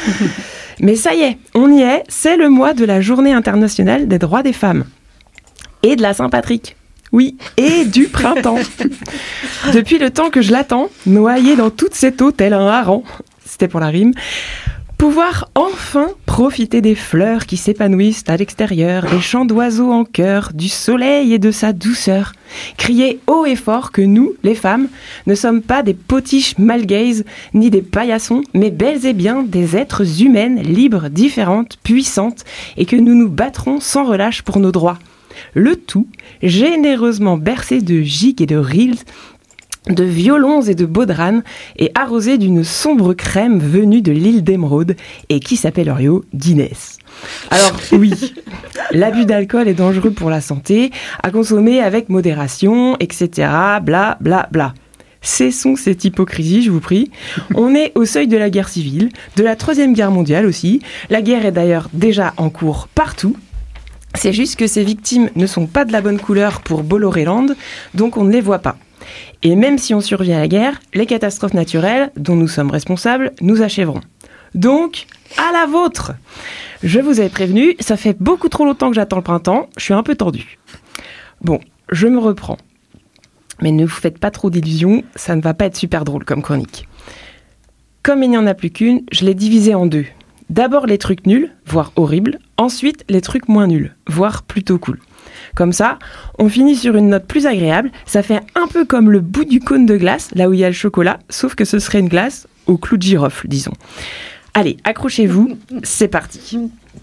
Mais ça y est, on y est, c'est le mois de la Journée internationale des droits des femmes. Et de la Saint-Patrick. Oui, et du printemps. Depuis le temps que je l'attends, noyée dans toute cette eau tel un hareng, c'était pour la rime, pouvoir enfin profiter des fleurs qui s'épanouissent à l'extérieur, des chants d'oiseaux en chœur, du soleil et de sa douceur. Crier haut et fort que nous, les femmes, ne sommes pas des potiches malgaises ni des paillassons, mais bel et bien des êtres humaines, libres, différentes, puissantes, et que nous nous battrons sans relâche pour nos droits. Le tout généreusement bercé de gigs et de reels, de violons et de baudranes, et arrosé d'une sombre crème venue de l'île d'Émeraude, et qui s'appellerait d'Inès. Alors oui, l'abus d'alcool est dangereux pour la santé, à consommer avec modération, et cetera, bla bla bla. Cessons cette hypocrisie, je vous prie. On est au seuil de la guerre civile, de la troisième guerre mondiale aussi. La guerre est d'ailleurs déjà en cours partout. C'est juste que ces victimes ne sont pas de la bonne couleur pour Bolloré-Land, donc on ne les voit pas. Et même si on survit à la guerre, les catastrophes naturelles, dont nous sommes responsables, nous achèveront. Donc, à la vôtre! Je vous avais prévenu, ça fait beaucoup trop longtemps que j'attends le printemps, je suis un peu tordue. Bon, je me reprends. Mais ne vous faites pas trop d'illusions, ça ne va pas être super drôle comme chronique. Comme il n'y en a plus qu'une, je l'ai divisée en deux. D'abord les trucs nuls, voire horribles, ensuite les trucs moins nuls, voire plutôt cool. Comme ça, on finit sur une note plus agréable, ça fait un peu comme le bout du cône de glace, là où il y a le chocolat, sauf que ce serait une glace au clou de girofle, disons. Allez, accrochez-vous, c'est parti.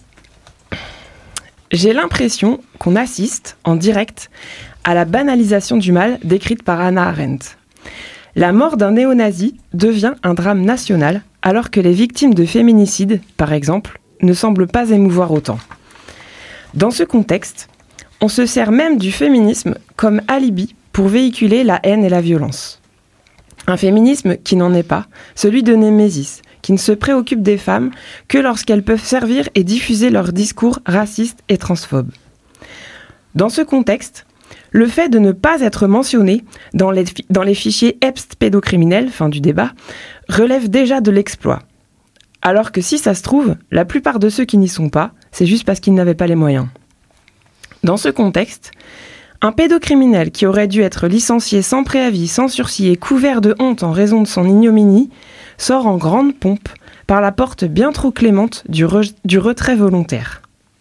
J'ai l'impression qu'on assiste, en direct, à la banalisation du mal décrite par Hannah Arendt. La mort d'un néo-nazi devient un drame national, alors que les victimes de féminicide, par exemple, ne semblent pas émouvoir autant. Dans ce contexte, on se sert même du féminisme comme alibi pour véhiculer la haine et la violence. Un féminisme qui n'en est pas, celui de Némésis, qui ne se préoccupe des femmes que lorsqu'elles peuvent servir et diffuser leurs discours racistes et transphobes. Dans ce contexte, le fait de ne pas être mentionné dans les, dans les fichiers E P S T pédocriminels, fin du débat, relève déjà de l'exploit. Alors que si ça se trouve, la plupart de ceux qui n'y sont pas, c'est juste parce qu'ils n'avaient pas les moyens. Dans ce contexte, un pédocriminel qui aurait dû être licencié sans préavis, sans sursis et couvert de honte en raison de son ignominie, sort en grande pompe par la porte bien trop clémente du, re- du retrait volontaire.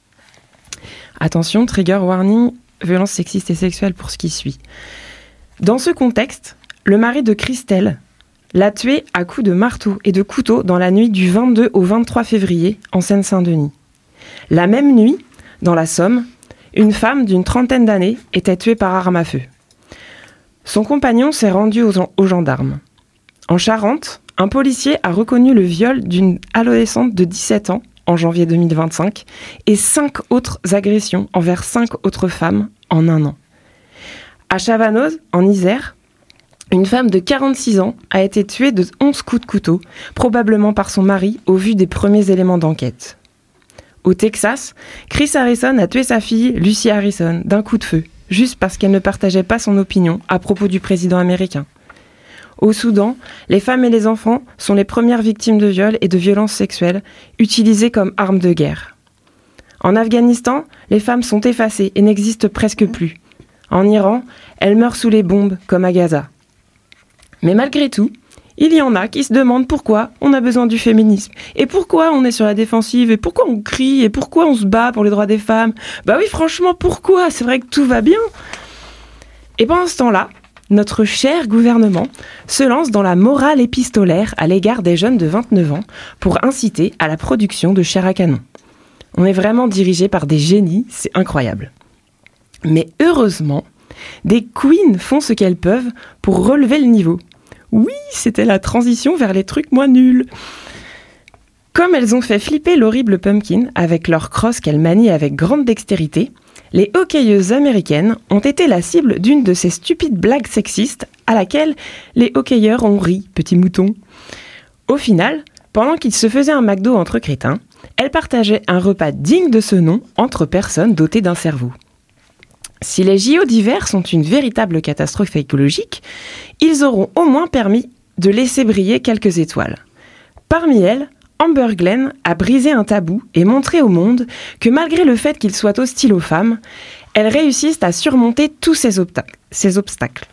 Attention, trigger warning, violence sexiste et sexuelle pour ce qui suit. Dans ce contexte, le mari de Christelle l'a tuée à coups de marteau et de couteau dans la nuit du vingt-deux au vingt-trois février en Seine-Saint-Denis. La même nuit, dans la Somme, une femme d'une trentaine d'années était tuée par arme à feu. Son compagnon s'est rendu aux, aux gendarmes. En Charente, un policier a reconnu le viol d'une adolescente de dix-sept ans en janvier deux mille vingt-cinq et cinq autres agressions envers cinq autres femmes en un an. À Chavanoz, en Isère, une femme de quarante-six ans a été tuée de onze coups de couteau, probablement par son mari au vu des premiers éléments d'enquête. Au Texas, Chris Harrison a tué sa fille, Lucy Harrison, d'un coup de feu, juste parce qu'elle ne partageait pas son opinion à propos du président américain. Au Soudan, les femmes et les enfants sont les premières victimes de viols et de violences sexuelles utilisées comme armes de guerre. En Afghanistan, les femmes sont effacées et n'existent presque plus. En Iran, elles meurent sous les bombes, comme à Gaza. Mais malgré tout, il y en a qui se demandent pourquoi on a besoin du féminisme, et pourquoi on est sur la défensive, et pourquoi on crie, et pourquoi on se bat pour les droits des femmes. Bah oui, franchement, pourquoi ? C'est vrai que tout va bien. Et pendant ce temps-là, notre cher gouvernement se lance dans la morale épistolaire à l'égard des jeunes de vingt-neuf ans pour inciter à la production de chair à canon. On est vraiment dirigé par des génies, c'est incroyable. Mais heureusement, des queens font ce qu'elles peuvent pour relever le niveau. Oui, c'était la transition vers les trucs moins nuls. Comme elles ont fait flipper l'horrible Pumpkin avec leur crosse qu'elles manient avec grande dextérité, les hockeyeuses américaines ont été la cible d'une de ces stupides blagues sexistes à laquelle les hockeyeurs ont ri, petits moutons. Au final, pendant qu'ils se faisaient un McDo entre crétins, elles partageaient un repas digne de ce nom entre personnes dotées d'un cerveau. Si les J O d'hiver sont une véritable catastrophe écologique, ils auront au moins permis de laisser briller quelques étoiles. Parmi elles, Amber Glenn a brisé un tabou et montré au monde que malgré le fait qu'ils soient hostiles aux femmes, elles réussissent à surmonter tous ces, obta- ces obstacles.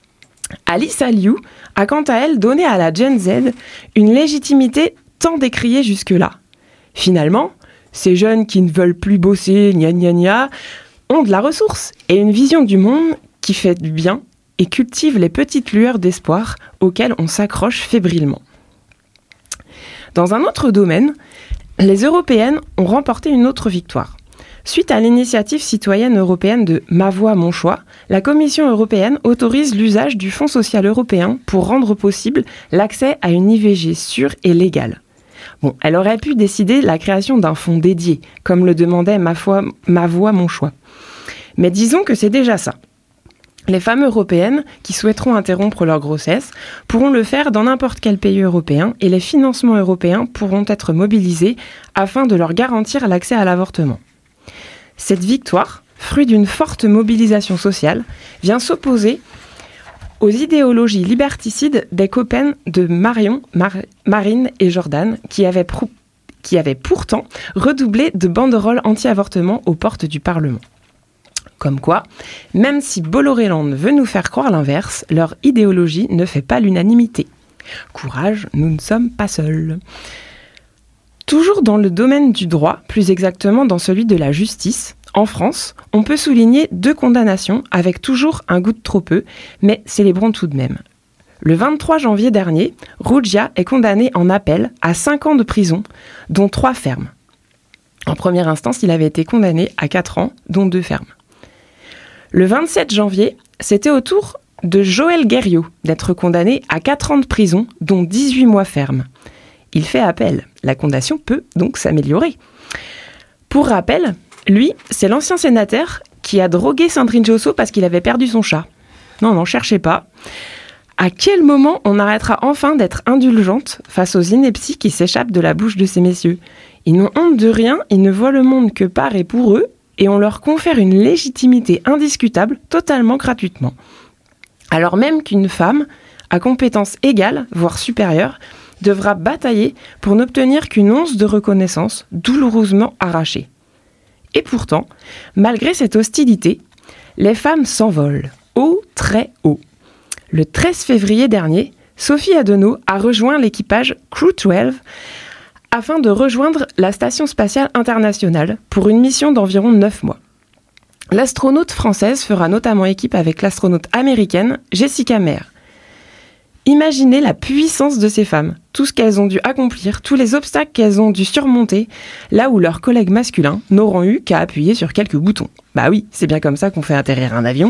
Alyssa Liu a quant à elle donné à la Gen Z une légitimité tant décriée jusque-là. Finalement, ces jeunes qui ne veulent plus bosser, gna gna gna, ont de la ressource et une vision du monde qui fait du bien et cultive les petites lueurs d'espoir auxquelles on s'accroche fébrilement. Dans un autre domaine, les Européennes ont remporté une autre victoire. Suite à l'initiative citoyenne européenne de « Ma voix, mon choix », la Commission européenne autorise l'usage du Fonds social européen pour rendre possible l'accès à une I V G sûre et légale. Bon, elle aurait pu décider la création d'un fonds dédié, comme le demandait Ma, foi, Ma voix, mon choix. Mais disons que c'est déjà ça. Les femmes européennes qui souhaiteront interrompre leur grossesse pourront le faire dans n'importe quel pays européen et les financements européens pourront être mobilisés afin de leur garantir l'accès à l'avortement. Cette victoire, fruit d'une forte mobilisation sociale, vient s'opposer aux idéologies liberticides des copains de Marion, Mar- Marine et Jordan qui avaient, pro- qui avaient pourtant redoublé de banderoles anti-avortement aux portes du Parlement. Comme quoi, même si Bolloré-Land veut nous faire croire l'inverse, leur idéologie ne fait pas l'unanimité. Courage, nous ne sommes pas seuls. Toujours dans le domaine du droit, plus exactement dans celui de la justice, en France, on peut souligner deux condamnations avec toujours un goût de trop peu, mais célébrons tout de même. Le vingt-trois janvier dernier, Ruggia est condamné en appel à cinq ans de prison, dont trois fermes. En première instance, il avait été condamné à quatre ans, dont deux fermes. Le vingt-sept janvier, c'était au tour de Joël Guerriot d'être condamné à quatre ans de prison, dont dix-huit mois fermes. Il fait appel. La condamnation peut donc s'améliorer. Pour rappel, lui, c'est l'ancien sénateur qui a drogué Sandrine Josso parce qu'il avait perdu son chat. Non, n'en cherchez pas. À quel moment on arrêtera enfin d'être indulgente face aux inepties qui s'échappent de la bouche de ces messieurs ? Ils n'ont honte de rien, ils ne voient le monde que par et pour eux, et on leur confère une légitimité indiscutable totalement gratuitement. Alors même qu'une femme, à compétence égale, voire supérieure, devra batailler pour n'obtenir qu'une once de reconnaissance douloureusement arrachée. Et pourtant, malgré cette hostilité, les femmes s'envolent, haut, très haut. Le treize février dernier, Sophie Adenau a rejoint l'équipage Crew douze afin de rejoindre la Station spatiale internationale pour une mission d'environ neuf mois. L'astronaute française fera notamment équipe avec l'astronaute américaine Jessica Meir. Imaginez la puissance de ces femmes, tout ce qu'elles ont dû accomplir, tous les obstacles qu'elles ont dû surmonter, là où leurs collègues masculins n'auront eu qu'à appuyer sur quelques boutons. Bah oui, c'est bien comme ça qu'on fait atterrir un avion.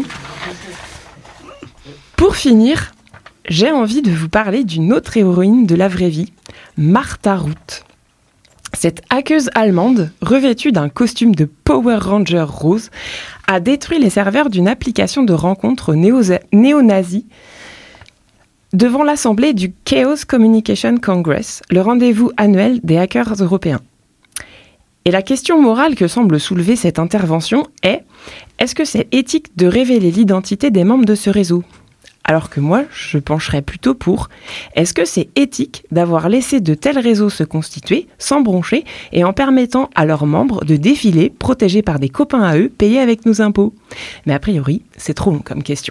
Pour finir, j'ai envie de vous parler d'une autre héroïne de la vraie vie, Martha Ruth. Cette hackeuse allemande, revêtue d'un costume de Power Ranger rose, a détruit les serveurs d'une application de rencontre néo-nazie devant l'assemblée du Chaos Communication Congress, le rendez-vous annuel des hackers européens. Et la question morale que semble soulever cette intervention est « Est-ce que c'est éthique de révéler l'identité des membres de ce réseau ?» Alors que moi, je pencherais plutôt pour « Est-ce que c'est éthique d'avoir laissé de tels réseaux se constituer, sans broncher, et en permettant à leurs membres de défiler, protégés par des copains à eux, payés avec nos impôts ?» Mais a priori, c'est trop long comme question.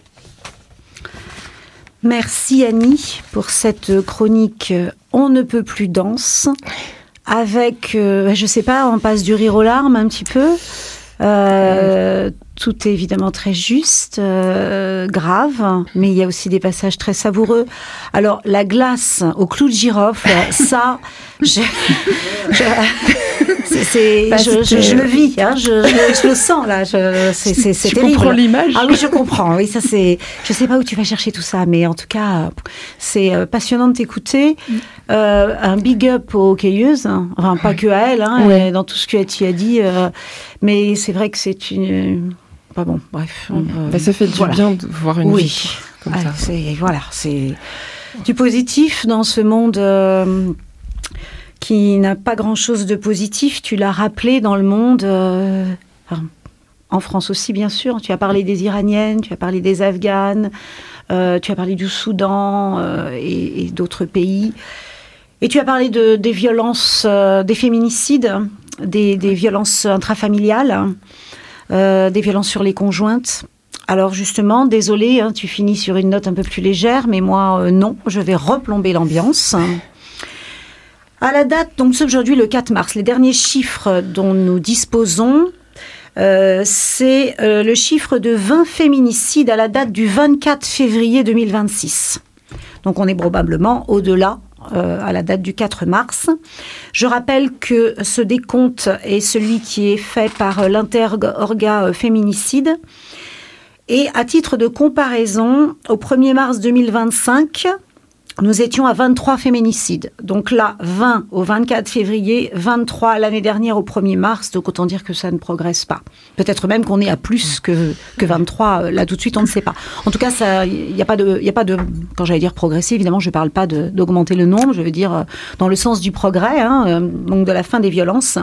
Merci Annie pour cette chronique On ne peut plus dense, avec, euh, je sais pas, on passe du rire aux larmes un petit peu. Euh, tout est évidemment très juste, euh, grave, mais il y a aussi des passages très savoureux. Alors, la glace au clou de girofle, ça, je, je, c'est, c'est, bah, je, je, je le vis, hein, je, je, je le sens là. Je, c'est, c'est, c'est tu terrible. comprends l'image ? Ah oui, je comprends. Oui, ça c'est. Je sais pas où tu vas chercher tout ça, mais en tout cas, c'est passionnant de t'écouter. Euh, un big up aux hockeyeuses, hein. Enfin pas que à elle, hein, ouais. Dans tout ce que tu as dit. Euh, mais c'est vrai que c'est une. Pas bon, bref. Euh, bah, ça fait du voilà. bien de voir une oui. vie comme ah, ça. C'est, voilà, c'est du positif dans ce monde euh, qui n'a pas grand-chose de positif. Tu l'as rappelé dans le monde, euh, enfin, en France aussi bien sûr. Tu as parlé des Iraniennes, tu as parlé des Afghanes, euh, tu as parlé du Soudan euh, et, et d'autres pays. Et tu as parlé de, des violences, euh, des féminicides, des, des violences intrafamiliales. Euh, des violences sur les conjointes. Alors justement, désolée, hein, tu finis sur une note un peu plus légère, mais moi, euh, non, je vais replomber l'ambiance. À la date, donc c'est aujourd'hui le quatre mars, les derniers chiffres dont nous disposons, euh, c'est euh, le chiffre de vingt féminicides à la date du vingt-quatre février deux mille vingt-six. Donc on est probablement au-delà Euh, à la date du quatre mars. Je rappelle que ce décompte est celui qui est fait par l'Interorga Féminicide. Et à titre de comparaison, au premier mars deux mille vingt-cinq, nous étions à vingt-trois féminicides. Donc là, vingt au vingt-quatre février, vingt-trois l'année dernière au premier mars. Donc autant dire que ça ne progresse pas. Peut-être même qu'on est à plus que, que vingt-trois. Là, tout de suite, on ne sait pas. En tout cas, il n'y a pas de, y a pas de... Quand j'allais dire progresser, évidemment, je ne parle pas de, d'augmenter le nombre. Je veux dire dans le sens du progrès, hein, donc de la fin des violences.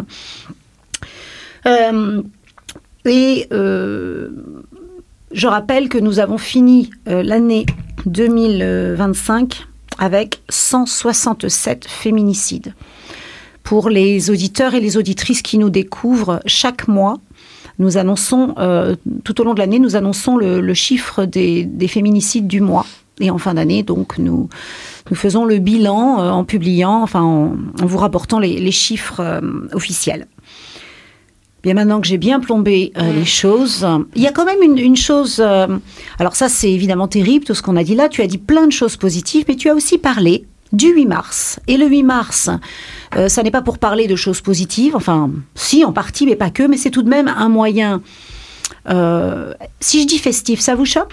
Euh, et euh, je rappelle que nous avons fini euh, l'année deux mille vingt-cinq avec cent soixante-sept féminicides. Pour les auditeurs et les auditrices qui nous découvrent, chaque mois, nous annonçons, euh, tout au long de l'année, nous annonçons le, le chiffre des, des féminicides du mois. Et en fin d'année, donc, nous, nous faisons le bilan euh, en publiant, enfin, en, en vous rapportant les, les chiffres euh, officiels. Bien, maintenant que j'ai bien plombé euh, les choses, il y a quand même une, une chose... Euh, alors ça, c'est évidemment terrible, tout ce qu'on a dit là. Tu as dit plein de choses positives, mais tu as aussi parlé du huit mars. Et le huit mars, euh, ça n'est pas pour parler de choses positives. Enfin, si, en partie, mais pas que. Mais c'est tout de même un moyen... Euh, si je dis festif, ça vous choque ?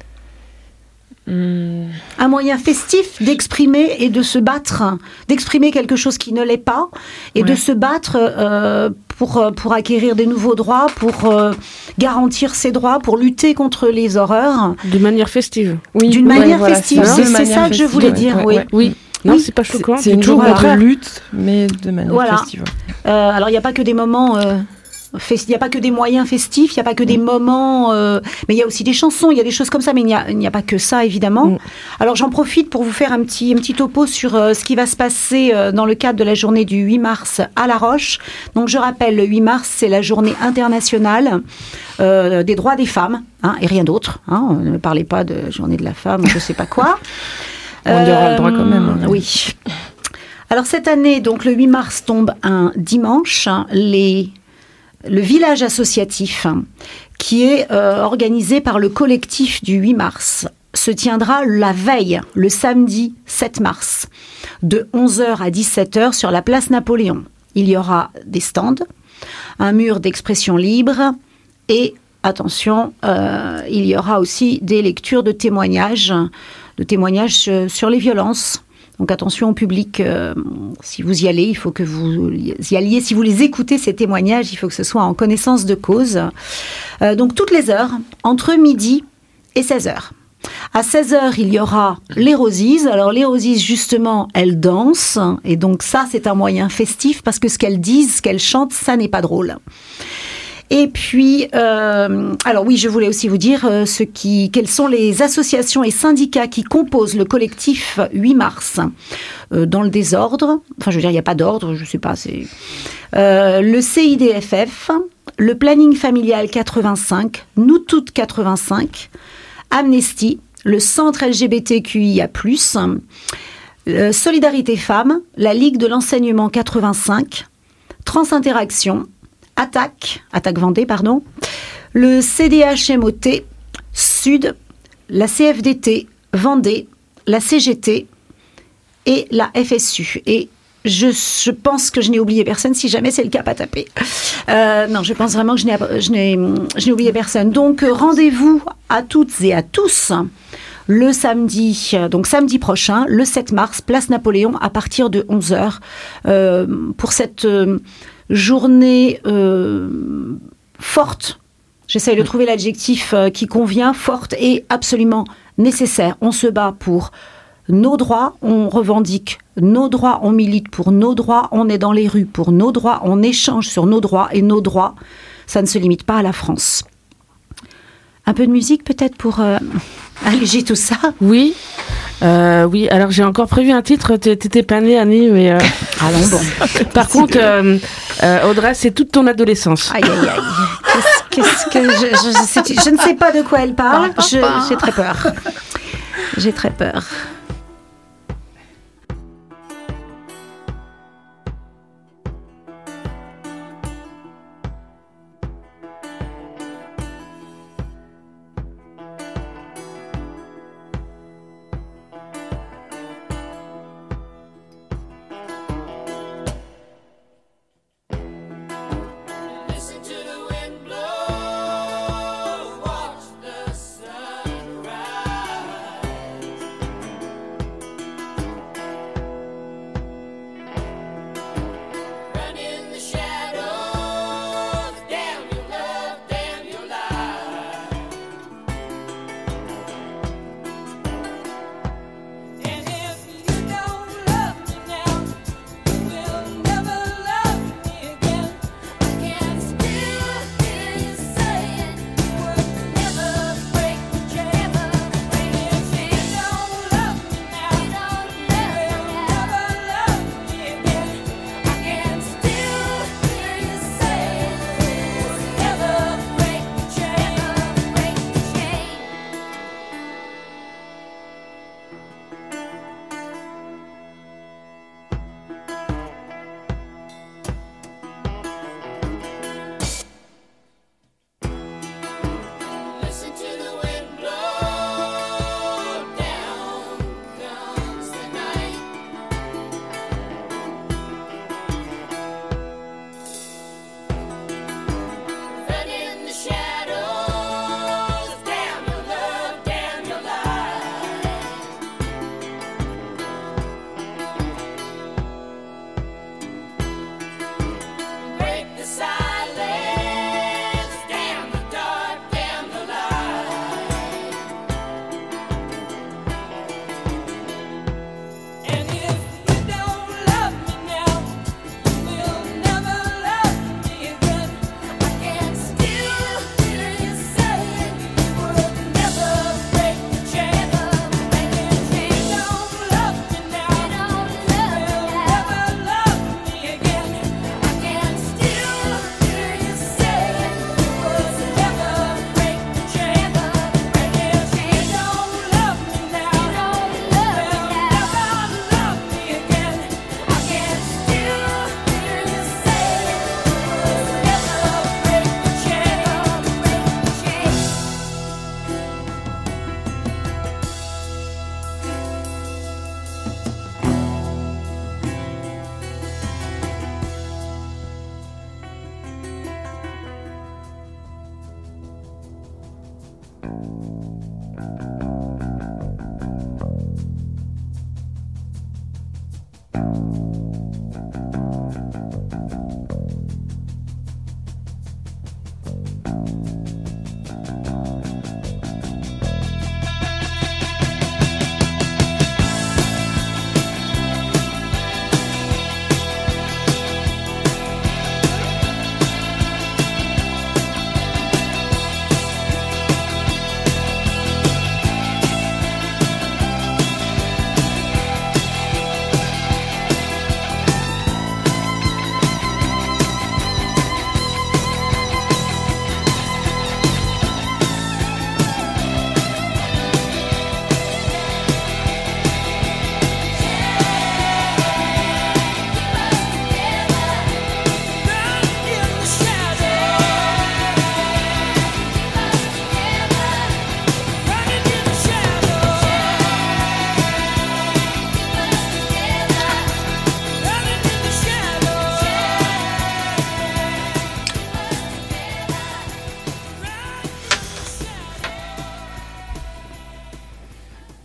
Mmh. Un moyen festif d'exprimer et de se battre, d'exprimer quelque chose qui ne l'est pas, et ouais. de se battre euh, pour, pour acquérir des nouveaux droits, pour euh, garantir ses droits, pour lutter contre les horreurs. D'une manière festive. Oui. D'une ouais, manière voilà, festive, c'est, c'est, c'est ça que je voulais ouais, dire. Ouais, oui. Ouais. oui. Non, oui. c'est pas choquant. C'est, c'est une journée de lutte, mais de manière voilà. festive. Euh, alors, il n'y a pas que des moments... Euh, Il n'y a pas que des moyens festifs, il n'y a pas que des moments, euh, mais il y a aussi des chansons, il y a des choses comme ça, mais il n'y a, il n'y a pas que ça, évidemment. Mm. Alors j'en profite pour vous faire un petit, un petit topo sur euh, ce qui va se passer euh, dans le cadre de la journée du huit mars à La Roche. Donc je rappelle, le huit mars, c'est la journée internationale euh, des droits des femmes, hein, et rien d'autre. Hein, ne parlez pas de journée de la femme ou je ne sais pas quoi. On y aura le droit quand même. Hein. Oui. Alors cette année, donc le huit mars tombe un dimanche. Les... Le village associatif, qui est euh, organisé par le collectif du huit mars, se tiendra la veille, le samedi sept mars, de onze heures à dix-sept heures sur la place Napoléon. Il y aura des stands, un mur d'expression libre et, attention, euh, il y aura aussi des lectures de témoignages, de témoignages sur les violences. Donc attention au public, euh, si vous y allez, il faut que vous y alliez. Si vous les écoutez, ces témoignages, il faut que ce soit en connaissance de cause. Euh, donc toutes les heures, entre midi et seize heures. À seize heures, il y aura les Rosies. Alors les Rosies, justement, elles dansent. Et donc ça, c'est un moyen festif parce que ce qu'elles disent, ce qu'elles chantent, ça n'est pas drôle. Et puis, euh, alors oui, je voulais aussi vous dire euh, ce qui, quelles sont les associations et syndicats qui composent le collectif huit mars. Euh, dans le désordre, enfin je veux dire, il n'y a pas d'ordre, je ne sais pas, c'est... Euh, le C I D F F, le Planning Familial quatre-vingt-cinq, Nous Toutes quatre-vingt-cinq, Amnesty, le Centre L G B T Q I A plus, euh, Solidarité Femmes, la Ligue de l'Enseignement quatre-vingt-cinq, Transinteraction, Attaque, Attaque Vendée, pardon, le C D H M O T, Sud, la C F D T, Vendée, la C G T et la F S U. Et je, je pense que je n'ai oublié personne, si jamais c'est le cas, pas taper. Euh, non, je pense vraiment que je n'ai, je n'ai, je n'ai oublié personne. Donc, rendez-vous à toutes et à tous le samedi, donc samedi prochain, le sept mars, place Napoléon, à partir de onze heures, euh, pour cette... Euh, journée euh, forte, j'essaye de trouver l'adjectif euh, qui convient, forte et absolument nécessaire. On se bat pour nos droits, on revendique nos droits, on milite pour nos droits, on est dans les rues pour nos droits, on échange sur nos droits et nos droits, ça ne se limite pas à la France. Un peu de musique peut-être pour euh, alléger tout ça ? Oui. Euh, oui, alors j'ai encore prévu un titre, t'étais pas née Annie, mais... Euh... Allons bon. Par contre, euh, euh, Audrey, c'est toute ton adolescence. Aïe, aïe, aïe. Qu'est-ce, qu'est-ce que... Je, je, je, je ne sais pas de quoi elle parle, je, j'ai très peur. J'ai très peur.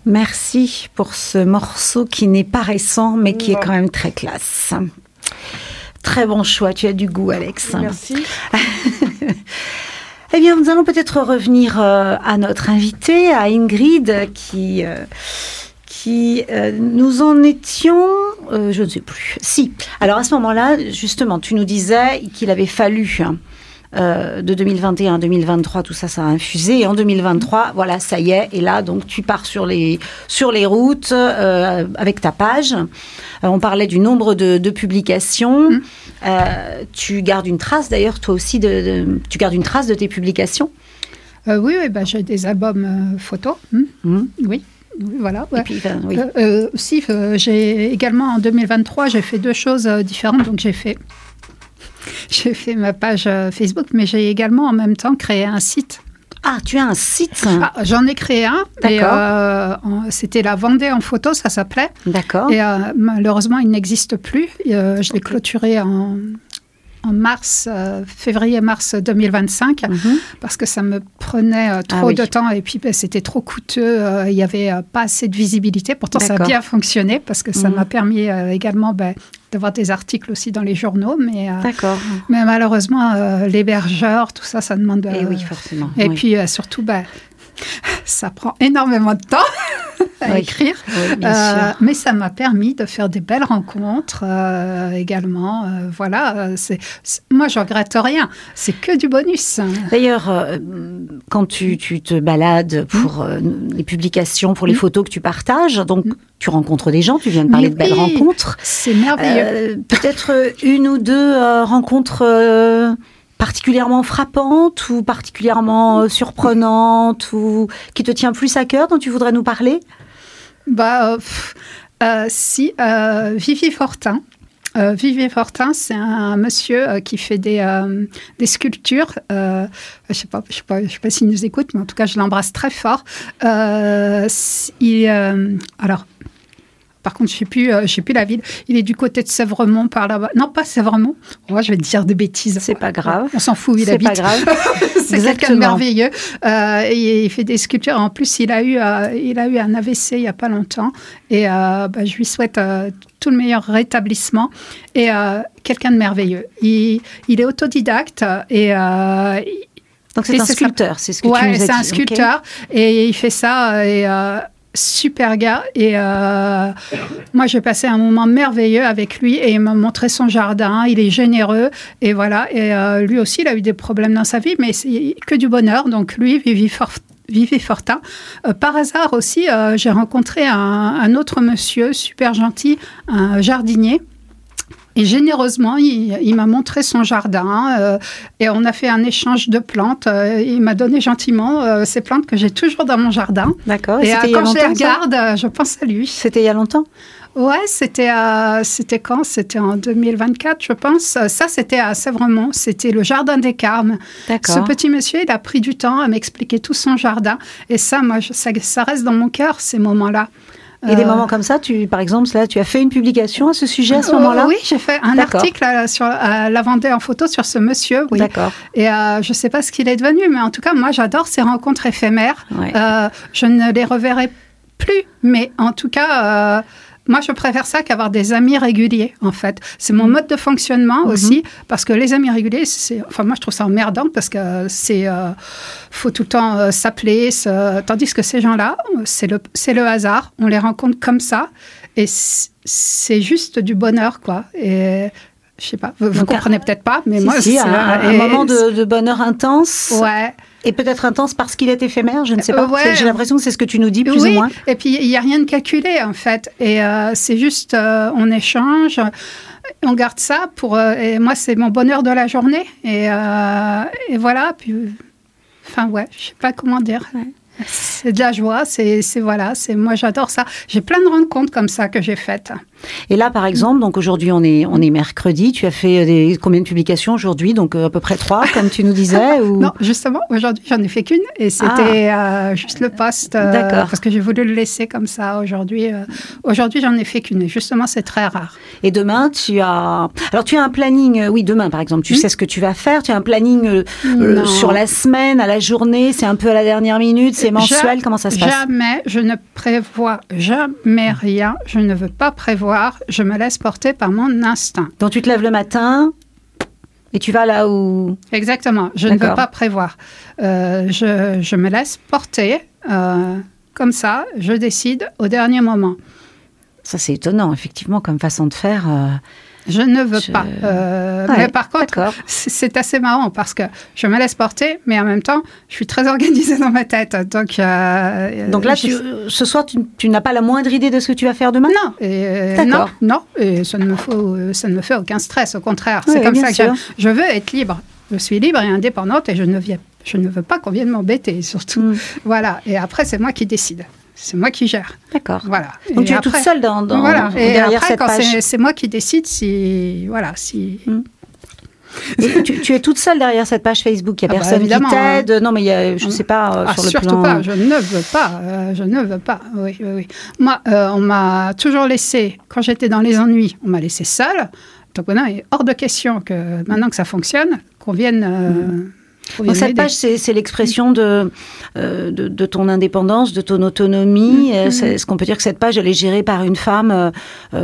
Merci pour ce morceau qui n'est pas récent, mais qui non. est quand même très classe. Très bon choix, tu as du goût, Alex. Merci. Eh bien, nous allons peut-être revenir euh, à notre invitée, à Ingrid, qui... Euh, qui euh, nous en étions, euh, je ne sais plus. Si. Alors à ce moment-là, justement, tu nous disais qu'il avait fallu hein, euh, de deux mille vingt et un à deux mille vingt-trois, tout ça, ça a infusé. Et en deux mille vingt-trois, voilà, ça y est. Et là, donc, tu pars sur les sur les routes euh, avec ta page. Euh, on parlait du nombre de, de publications. Mmh. Euh, tu gardes une trace, d'ailleurs, toi aussi, de, de, tu gardes une trace de tes publications. Euh, oui, oui bah, j'ai des albums euh, photos. Mmh. Mmh. Oui. Voilà. Ouais. Et puis, ben, oui. euh, euh, aussi, euh, j'ai également en deux mille vingt-trois, j'ai fait deux choses euh, différentes. Donc j'ai fait, j'ai fait ma page euh, Facebook, mais j'ai également en même temps créé un site. Ah, tu as un site? Ah, j'en ai créé un. D'accord. Et, euh, c'était la Vendée en photo, ça s'appelait. D'accord. Et euh, malheureusement, il n'existe plus. Et, euh, je l'ai clôturé en en mars, euh, février-mars deux mille vingt-cinq, mm-hmm. parce que ça me prenait euh, trop ah oui. de temps et puis ben, c'était trop coûteux, euh, il n'y avait euh, pas assez de visibilité. Pourtant, D'accord. ça a bien fonctionné parce que ça mm-hmm. m'a permis euh, également ben, d'avoir des articles aussi dans les journaux. Mais, euh, D'accord. mais malheureusement, euh, l'hébergeur, tout ça, ça demande... Euh, et oui, forcément. Et oui. puis euh, surtout, ben, ça prend énormément de temps à oui. écrire, oui, bien euh, sûr. mais ça m'a permis de faire des belles rencontres euh, également. Euh, voilà, c'est, c'est, moi je regrette rien, c'est que du bonus. D'ailleurs, euh, quand tu, tu te balades pour mmh. euh, les publications, pour les mmh. photos que tu partages, donc mmh. tu rencontres des gens, tu viens de parler mais de belles oui, rencontres. C'est merveilleux. Euh, peut-être une ou deux euh, rencontres. Euh, particulièrement frappante ou particulièrement euh, surprenante ou qui te tient plus à cœur, dont tu voudrais nous parler? Bah, euh, euh, si, euh, Vivi Fortin. Euh, Vivi Fortin, c'est un monsieur euh, qui fait des, euh, des sculptures. Euh, je ne sais pas, je sais pas, je sais pas s'il nous écoute, mais en tout cas, je l'embrasse très fort. Euh, il, euh, alors, par contre, je ne sais plus, euh, je sais plus la ville. Il est du côté de Sèvremont, par là-bas. Non, pas Sèvremont. Oh, je vais te dire des bêtises. C'est pas grave. On s'en fout, il c'est habite. C'est pas grave. C'est quelqu'un de merveilleux. Euh, et il fait des sculptures. En plus, il a eu, euh, il a eu un A V C il n'y a pas longtemps. Et euh, bah, je lui souhaite euh, tout le meilleur rétablissement. Et euh, quelqu'un de merveilleux. Il, il est autodidacte et... Euh, Donc c'est et un c'est sculpteur, ça. C'est ce que ouais, tu nous as dit. c'est un sculpteur. Okay. Et il fait ça... Et, euh, super gars et euh, moi j'ai passé un moment merveilleux avec lui et il m'a montré son jardin, il est généreux et voilà et euh, lui aussi il a eu des problèmes dans sa vie mais c'est que du bonheur. Donc lui, Vivi Fortin, Vivi Fortin. Euh, par hasard aussi euh, j'ai rencontré un, un autre monsieur super gentil, un jardinier. Et généreusement, il, il m'a montré son jardin euh, et on a fait un échange de plantes. Euh, il m'a donné gentiment euh, ces plantes que j'ai toujours dans mon jardin. D'accord. Et, et c'était euh, quand il y a je les regarde, ça je pense à lui. C'était il y a longtemps? Ouais, c'était, à, c'était quand? C'était en deux mille vingt-quatre, je pense. Ça, c'était à Sèvremont. C'était le jardin des Carmes. D'accord. Ce petit monsieur, il a pris du temps à m'expliquer tout son jardin. Et ça, moi, je, ça, ça reste dans mon cœur, ces moments-là. Et euh... des moments comme ça, tu, par exemple, là, tu as fait une publication à ce sujet à ce euh, moment-là? Oui, j'ai fait un D'accord. article à, sur à La Vendée en photo sur ce monsieur. Oui. D'accord. Et euh, je ne sais pas ce qu'il est devenu, mais en tout cas, moi, j'adore ces rencontres éphémères. Ouais. Euh, je ne les reverrai plus, mais en tout cas... Euh, moi, je préfère ça qu'avoir des amis réguliers, en fait. C'est mon mode de fonctionnement mm-hmm. aussi, parce que les amis réguliers, c'est, enfin, moi, je trouve ça emmerdant, parce que c'est, euh, faut tout le temps euh, s'appeler, se, tandis que ces gens-là, c'est le, c'est le hasard, on les rencontre comme ça, et c'est juste du bonheur, quoi. Et je sais pas, vous, vous comprenez peut-être pas, mais si, moi, si, c'est un, un, un moment de, de bonheur intense. Ouais. Et peut-être intense parce qu'il est éphémère, je ne sais pas. Euh, ouais. J'ai l'impression que c'est ce que tu nous dis, plus oui. ou moins. Et puis, il n'y a rien de calculé, en fait. Et euh, c'est juste, euh, on échange, on garde ça pour... Euh, et moi, c'est mon bonheur de la journée. Et, euh, et voilà, puis... Enfin, ouais, je ne sais pas comment dire. Ouais. C'est de la joie, c'est, c'est voilà, c'est, moi, j'adore ça. J'ai plein de rencontres comme ça que j'ai faites. Et là, par exemple, donc aujourd'hui, on est, on est mercredi. Tu as fait des, combien de publications aujourd'hui? Donc, à peu près trois, comme tu nous disais ou... Non, justement, aujourd'hui, j'en ai fait qu'une. Et c'était ah. euh, juste le post. Euh, D'accord. Parce que j'ai voulu le laisser comme ça aujourd'hui. Euh, aujourd'hui, j'en ai fait qu'une. Et justement, c'est très rare. Et demain, tu as... Alors, tu as un planning... Oui, demain, par exemple, tu mmh. sais ce que tu vas faire. Tu as un planning euh, euh, sur la semaine, à la journée. C'est un peu à la dernière minute. C'est mensuel. Ja- Comment ça se passe? Jamais. Je ne prévois jamais rien. Je ne veux pas prévoir. Je me laisse porter par mon instinct. Donc tu te lèves le matin et tu vas là où... Exactement, je D'accord. ne veux pas prévoir. Euh, je, je me laisse porter, euh, comme ça, je décide au dernier moment. Ça c'est étonnant, effectivement, comme façon de faire... Euh... Je ne veux je... pas. Euh, ouais, mais par contre, d'accord. c'est assez marrant parce que je me laisse porter, mais en même temps, je suis très organisée dans ma tête. Donc, euh, donc là, je... tu, ce soir, tu, tu n'as pas la moindre idée de ce que tu vas faire demain? Non. Et, d'accord. Non, non. Et ça ne, me faut, ça ne me fait aucun stress. Au contraire, c'est oui, comme ça sûr. que je, je veux être libre. Je suis libre et indépendante et je ne, viens, je ne veux pas qu'on vienne m'embêter, surtout. Mm. Voilà. Et après, c'est moi qui décide. C'est moi qui gère. D'accord. Voilà. Donc et tu es après, toute seule dans, dans voilà. Et derrière après, cette quand page. C'est, c'est moi qui décide si voilà si. Mmh. Et tu, tu es toute seule derrière cette page Facebook. Il n'y a ah personne bah, qui t'aide. Hein. Non, mais il y a, je ne sais pas euh, ah, sur le surtout plan. Surtout pas. Je ne veux pas. Euh, je ne veux pas. Oui, oui, oui. Moi, euh, on m'a toujours laissé quand j'étais dans les ennuis. On m'a laissé seule. Donc maintenant, il est hors de question que maintenant que ça fonctionne, qu'on vienne. Euh, mmh. Donc cette page, c'est, c'est l'expression de, euh, de, de ton indépendance, de ton autonomie. Mmh. C'est, est-ce qu'on peut dire que cette page, elle est gérée par une femme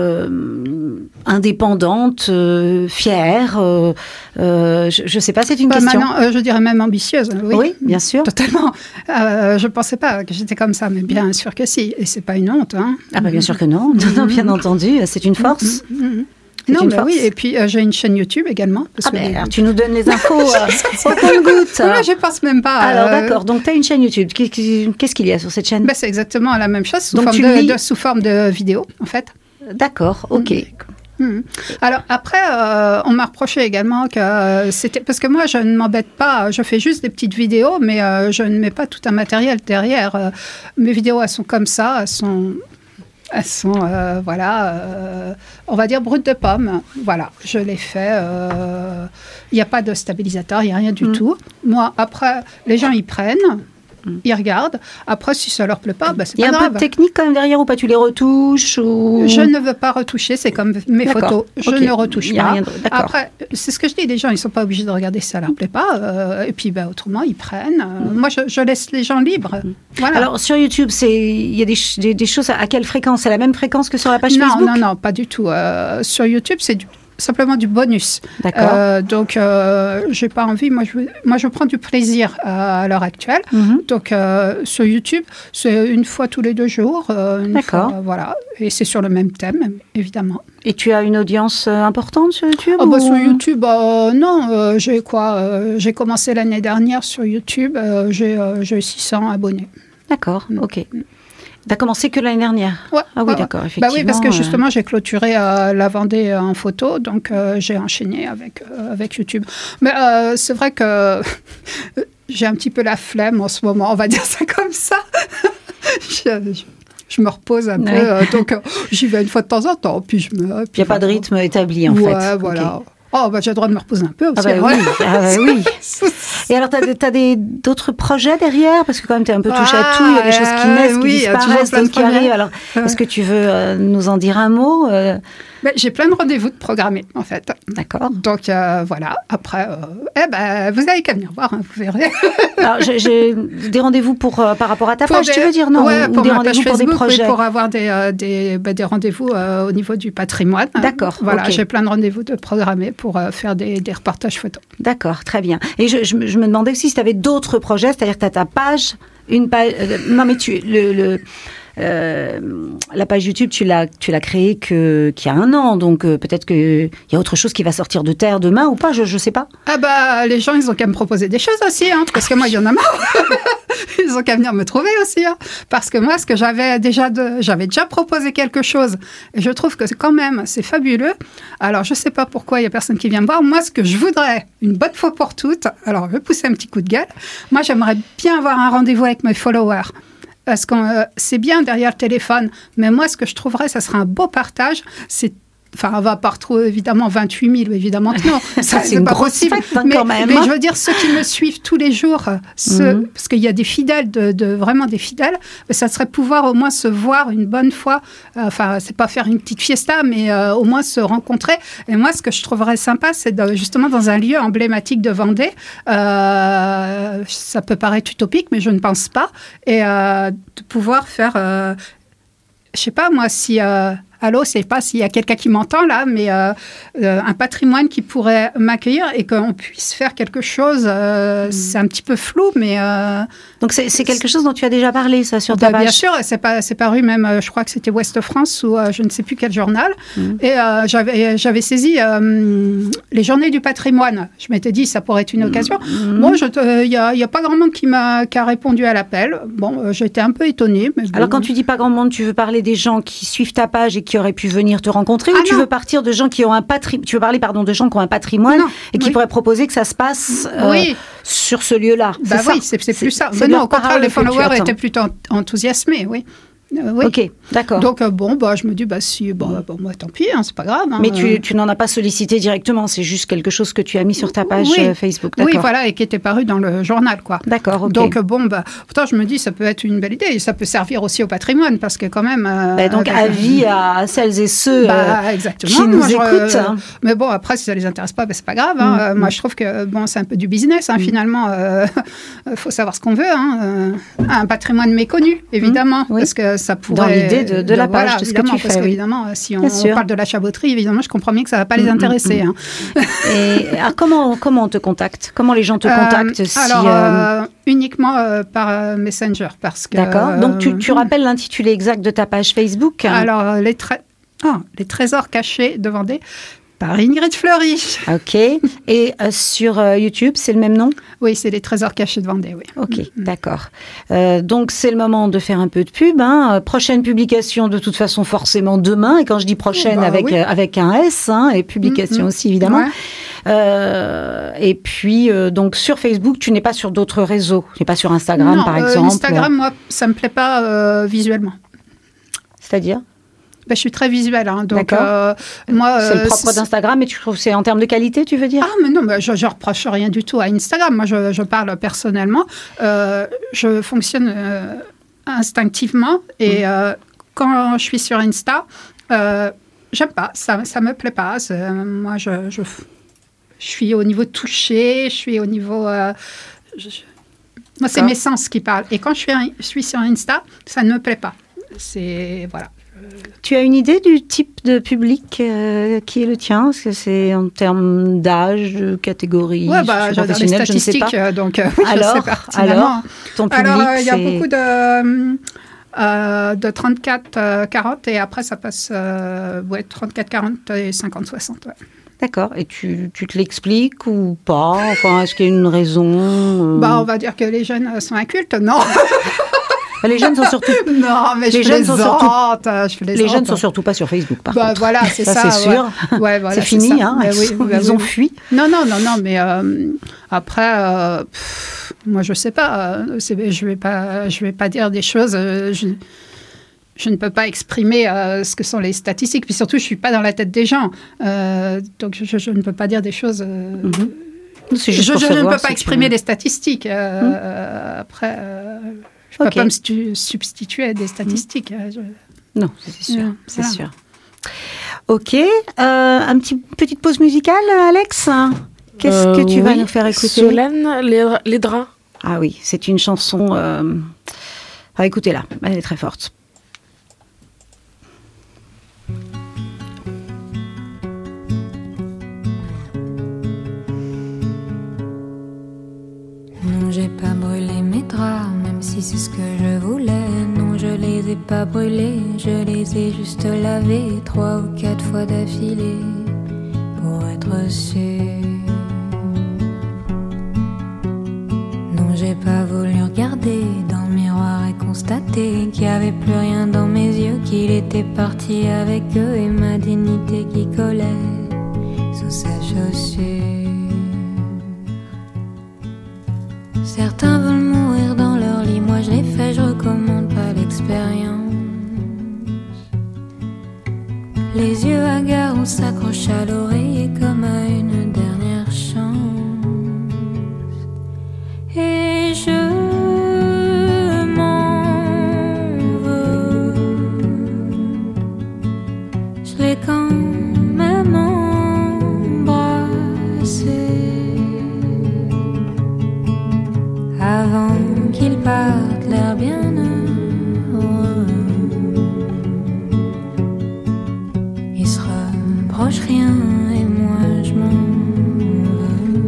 euh, indépendante, euh, fière euh, euh, Je ne sais pas, c'est une bah, question. Maintenant, euh, je dirais même ambitieuse. Oui, oui bien sûr. Totalement. Euh, je ne pensais pas que j'étais comme ça, mais bien sûr que si. Et ce n'est pas une honte. Hein. Ah bah bien sûr que non. non, bien mmh. entendu. C'est une force. Mmh. Non, bah oui, et puis euh, j'ai une chaîne YouTube également. Parce ah que ben, les... alors, tu nous donnes les infos au compte-gouttes. Moi, je pense même pas. Alors, euh... d'accord, donc tu as une chaîne YouTube. Qu'est-ce qu'il y a sur cette chaîne? Ben, c'est exactement la même chose, sous, forme de, lis... de, sous forme de vidéo, en fait. D'accord, ok. Mmh. Mmh. Alors, après, euh, on m'a reproché également que euh, c'était... Parce que moi, je ne m'embête pas, je fais juste des petites vidéos, mais euh, je ne mets pas tout un matériel derrière. Euh, mes vidéos, elles sont comme ça, elles sont... Elles sont, euh, voilà, euh, on va dire brutes de pommes. Voilà, je les fais. Il euh, n'y a pas de stabilisateur, il n'y a rien du mmh. tout. Moi, après, les gens, ils prennent, mmh. ils regardent. Après, si ça ne leur plaît pas, bah, c'est pas grave. Il y a un peu de technique quand même derrière ou pas? Tu les retouches ou... Je ne veux pas retoucher, c'est comme mes D'accord. photos. Je okay. ne retouche pas. Rien de... Après, c'est ce que je dis, les gens, ils ne sont pas obligés de regarder si ça ne leur plaît pas. Euh, et puis, bah, autrement, ils prennent. Euh, mmh. Moi, je, je laisse les gens libres. Mmh. Voilà. Alors, sur YouTube, il y a des, des, des choses... À quelle fréquence? C'est la même fréquence que sur la page non, Facebook? Non, non, non, pas du tout. Euh, sur YouTube, c'est du... simplement du bonus. D'accord. Euh, donc, euh, j'ai pas envie. Moi je, moi, je prends du plaisir à, à l'heure actuelle. Mm-hmm. Donc, euh, sur YouTube, c'est une fois tous les deux jours. Euh, une D'accord. Fois, voilà. Et c'est sur le même thème, évidemment. Et tu as une audience importante sur YouTube? Oh, ou... bah, sur YouTube, euh, non. Euh, j'ai quoi euh, J'ai commencé l'année dernière sur YouTube. Euh, j'ai, euh, j'ai six cents abonnés. D'accord, mm. ok. T'as commencé que l'année dernière? Ouais. Ah oui, ouais, d'accord, effectivement. Bah oui, parce que justement, euh... j'ai clôturé euh, la Vendée en photo, donc euh, j'ai enchaîné avec, euh, avec YouTube. Mais euh, c'est vrai que j'ai un petit peu la flemme en ce moment, on va dire ça comme ça. je, je, je me repose un ouais. peu, euh, donc euh, j'y vais une fois de temps en temps, puis je me... Il n'y a pas de rythme établi, en ouais, fait. Ouais, voilà. Okay. Oh, bah, j'ai le droit de me reposer un peu aussi. Ah bah oui, ah bah oui. Et alors, tu as d'autres projets derrière? Parce que quand même, tu es un peu touché ah, à tout. Il y a des choses qui naissent, oui, qui disparaissent, d'autres qui arrivent. Alors, ouais. Est-ce que tu veux euh, nous en dire un mot? euh... ben, J'ai plein de rendez-vous de programmés, en fait. D'accord. Donc, euh, voilà. Après, euh, eh ben, vous n'avez qu'à venir voir, hein, vous verrez. Alors, j'ai, j'ai des rendez-vous pour, euh, par rapport à ta pour page, des... tu veux dire, non? Ouais, ou pour des ma rendez-vous page pour Facebook, des projets? Oui, pour avoir des, euh, des, bah, des rendez-vous euh, au niveau du patrimoine. D'accord. Voilà, okay. J'ai plein de rendez-vous de programmés pour euh, faire des, des reportages photos. D'accord, très bien. Et je, je, je me demandais aussi si tu avais d'autres projets, c'est-à-dire que tu as ta page, une page... Euh, non, mais tu... Le, le, euh, la page YouTube, tu l'as, tu l'as créée que, qu'il y a un an, donc euh, peut-être qu'il y a autre chose qui va sortir de terre demain ou pas, je ne sais pas. Ah bah, les gens, ils ont qu'à me proposer des choses aussi, hein, parce que moi, il y en a marre. Ils ont qu'à venir me trouver aussi, hein, parce que moi, ce que j'avais déjà, de, j'avais déjà proposé quelque chose, et je trouve que c'est quand même, c'est fabuleux. Alors, je ne sais pas pourquoi il n'y a personne qui vient me voir. Moi, ce que je voudrais, une bonne fois pour toutes, alors je vais pousser un petit coup de gueule, moi, j'aimerais bien avoir un rendez-vous avec mes followers. Parce que euh, c'est bien derrière le téléphone, mais moi, ce que je trouverais, ça serait un beau partage, c'est Enfin, on va pas retrouver évidemment vingt-huit mille, évidemment que non. Ça, c'est, c'est une pas grosse possible. Fête, hein, mais, quand même. Mais je veux dire, ceux qui me suivent tous les jours, ceux, mm-hmm. parce qu'il y a des fidèles, de, de, vraiment des fidèles, ça serait pouvoir au moins se voir une bonne fois. Euh, enfin, c'est pas faire une petite fiesta, mais euh, au moins se rencontrer. Et moi, ce que je trouverais sympa, c'est de, justement dans un lieu emblématique de Vendée. Euh, ça peut paraître utopique, mais je ne pense pas. Et euh, de pouvoir faire, euh, je sais pas moi, si... Euh, Allô, je ne sais pas s'il y a quelqu'un qui m'entend là, mais euh, euh, un patrimoine qui pourrait m'accueillir et qu'on puisse faire quelque chose. Euh, mmh. C'est un petit peu flou, mais... Euh, Donc, c'est, c'est quelque chose dont tu as déjà parlé, ça, sur ta bah, page. Bien sûr, c'est, pas, c'est paru même, je crois que c'était Ouest France ou euh, je ne sais plus quel journal. Mmh. Et euh, j'avais, j'avais saisi euh, les Journées du patrimoine. Je m'étais dit, ça pourrait être une occasion. Mmh. Bon, il n'y euh, a, y a pas grand monde qui m'a qui a répondu à l'appel. Bon, euh, j'étais un peu étonnée. Mais Alors, bon. quand tu dis pas grand monde, tu veux parler des gens qui suivent ta page et qui auraient pu venir te rencontrer, ah ou tu non. veux partir de gens qui ont un patrimoine, tu veux parler pardon de gens qui ont un patrimoine non. et qui oui. pourraient proposer que ça se passe euh, oui. sur ce lieu-là. Bah c'est oui, ça. c'est, c'est plus c'est, ça. C'est Mais non, au contraire, les followers étaient plutôt enthousiasmés, oui. Euh, oui. Ok, d'accord. Donc euh, bon, bah je me dis bah si, bon, bah, bon moi tant pis, hein, c'est pas grave. Hein, Mais tu, euh... tu n'en as pas sollicité directement, c'est juste quelque chose que tu as mis sur ta page oui. euh, Facebook, d'accord. Oui, voilà, et qui était paru dans le journal, quoi. D'accord, ok. Donc euh, bon, bah pourtant je me dis ça peut être une belle idée, et ça peut servir aussi au patrimoine parce que quand même. Euh, bah, donc avec... avis à celles et ceux bah, euh, exactement. qui nous moi, écoutent. Je, euh, mais bon, après si ça les intéresse pas, bah, c'est pas grave. Hein. Mm-hmm. Euh, moi je trouve que bon, c'est un peu du business hein, mm-hmm. finalement. Il euh, faut savoir ce qu'on veut. Hein. Euh, un patrimoine méconnu, évidemment, mm-hmm. oui. parce que ça pourrait. Dans l'idée de, de, de la page, voilà, de ce que tu parce fais. qu'évidemment, oui. si on, on parle de la chaboterie, évidemment, je comprends bien que ça ne va pas les intéresser. Mmh, mmh. Hein. Et alors, comment, comment on te contacte ? Comment les gens te contactent euh, si, Alors, euh... Euh, uniquement euh, par euh, Messenger. Parce que, D'accord. Euh, Donc, tu, tu rappelles l'intitulé exact de ta page Facebook ? Alors, les, tra- oh, les trésors cachés de Vendée. Par Ingrid Fleury. Ok. Et euh, sur euh, YouTube, c'est le même nom ? Oui, c'est les trésors cachés de Vendée, oui. Ok, mmh. d'accord. Euh, donc, c'est le moment de faire un peu de pub. Hein. Prochaine publication, de toute façon, forcément demain. Et quand je dis prochaine, bah, avec, oui. euh, avec un S, hein, et publication mmh, aussi, évidemment. Ouais. Euh, et puis, euh, donc, sur Facebook, tu n'es pas sur d'autres réseaux. Tu n'es pas sur Instagram, non, par euh, exemple. Instagram, moi, ça ne me plaît pas euh, visuellement. C'est-à-dire ? Ben, je suis très visuelle, hein, donc euh, moi. C'est euh, le propre c'est... d'Instagram, mais tu trouves que c'est en termes de qualité, tu veux dire ? Ah, mais non, mais je, je reproche rien du tout à Instagram. Moi, je, je parle personnellement. Euh, je fonctionne euh, instinctivement et mmh. euh, quand je suis sur Insta, euh, j'aime pas, ça, ça me plaît pas. C'est, moi, je, je, je suis au niveau touché, je suis au niveau. Euh, je, moi, c'est mes sens qui parlent. Et quand je suis, je suis sur Insta, ça ne me plaît pas. C'est voilà. Tu as une idée du type de public euh, qui est le tien ? Est-ce que c'est en termes d'âge, de catégorie ouais, bah, professionnelle, les statistiques, je ne sais pas. Donc, euh, alors, je sais pertinemment. Alors, ton public, alors, il y a c'est... beaucoup de, euh, de trente-quatre quarante et après, ça passe euh, ouais, trente-quatre quarante et cinquante soixante. Ouais. D'accord. Et tu, tu te l'expliques ou pas ? Enfin, est-ce qu'il y a une raison euh... bah, on va dire que les jeunes sont incultes, non. Les jeunes sont surtout. Non, mais les je jeunes sont surtout. Je les jeunes sont surtout pas sur Facebook, par bah, contre. Voilà, c'est ça. ça c'est sûr. Ouais. Ouais, voilà, c'est fini, c'est hein. Bah, ils oui, sont, bah, ils oui, ont oui. fui. Non, non, non, non, mais euh, après, euh, pff, moi, je sais pas. Euh, c'est, je vais pas, je vais pas dire des choses. Euh, je, je ne peux pas exprimer euh, ce que sont les statistiques. Puis surtout, je suis pas dans la tête des gens, euh, donc je, je ne peux pas dire des choses. Euh, mm-hmm. C'est juste je, je ne peux pas si exprimer tu... les statistiques. Euh, mm. euh, après. Euh, Je ne peux okay. pas me substituer à des statistiques. Mmh. Je... Non, c'est sûr, ouais, c'est voilà. sûr. Ok, euh, un petit petite pause musicale, Alex. Qu'est-ce euh, que tu oui. vas nous faire écouter ? Solène, les, les draps. Ah oui, c'est une chanson. Euh... Ah, écoutez-la, elle est très forte. Non, j'ai pas brûlé mes draps, même si c'est ce que je voulais. Non, je les ai pas brûlés, je les ai juste lavés trois ou quatre fois d'affilée pour être sûre. Non, j'ai pas voulu regarder dans le miroir et constater qu'il y avait plus rien dans mes yeux, qu'il était parti avec eux et ma dignité qui collait sous sa chaussure. Certains veulent mourir dans leur lit, moi je l'ai fait, je recommande pas Les yeux hagards, on s'accroche à l'oreille comme à une dernière chance. Et je m'en veux. Je l'ai quand même embrassé avant qu'il parte, l'air bien heureux. Il se reproche rien et moi je m'en veux.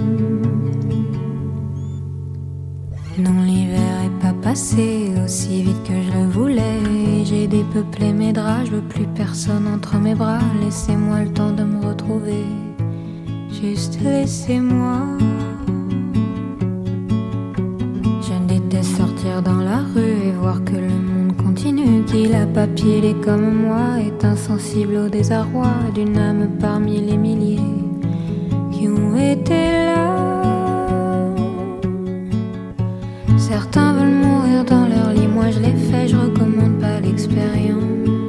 Non, l'hiver est pas passé aussi vite que je le voulais. J'ai dépeuplé mes draps, je veux plus personne entre mes bras. Laissez-moi le temps de me retrouver, juste laissez-moi. Je déteste sortir dans la rue et voir que le monde continue, qu'il a pas pilé comme moi, est insensible au désarroi d'une âme parmi les milliers qui ont été là. Certains veulent mourir dans leur lit, moi je l'ai fait, je recommande pas l'expérience.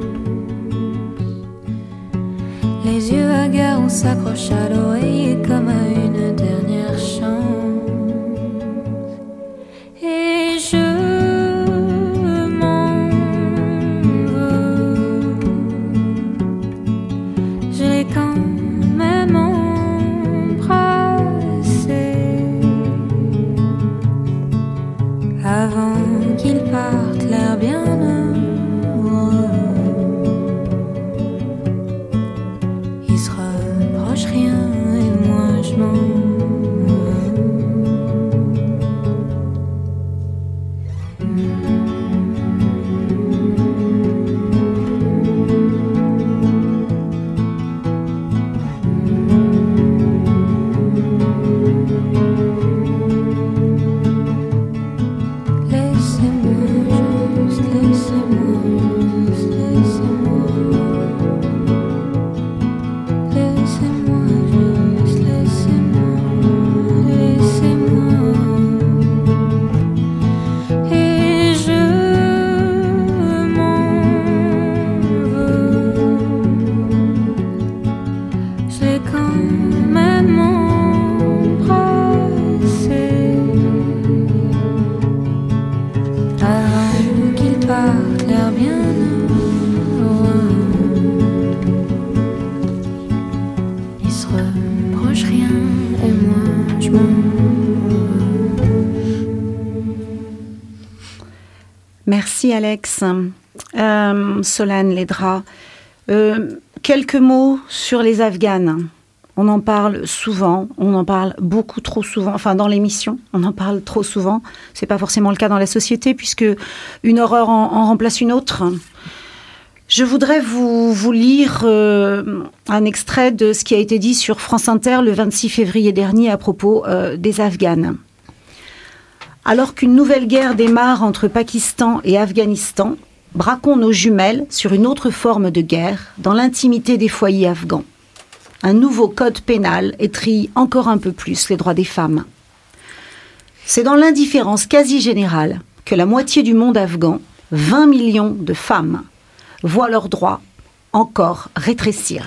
Les yeux hagards, on s'accroche à l'oreille comme à une dernière chance. Et je m'en veux. Je l'ai quand même embrassé avant qu'il parte, l'air bien heureux. Il se reproche rien et moi je m'en veux. Merci Alex. Euh, Solane, les draps. Euh, quelques mots sur les Afghanes. On en parle souvent, on en parle beaucoup trop souvent, enfin dans l'émission, on en parle trop souvent. C'est pas forcément le cas dans la société puisque une horreur en, en remplace une autre. Je voudrais vous, vous lire euh, un extrait de ce qui a été dit sur France Inter le vingt-six février dernier à propos euh, des Afghanes. Alors qu'une nouvelle guerre démarre entre Pakistan et Afghanistan, braquons nos jumelles sur une autre forme de guerre dans l'intimité des foyers afghans. Un nouveau code pénal étrille encore un peu plus les droits des femmes. C'est dans l'indifférence quasi générale que la moitié du monde afghan, vingt millions de femmes, voient leurs droits encore rétrécir.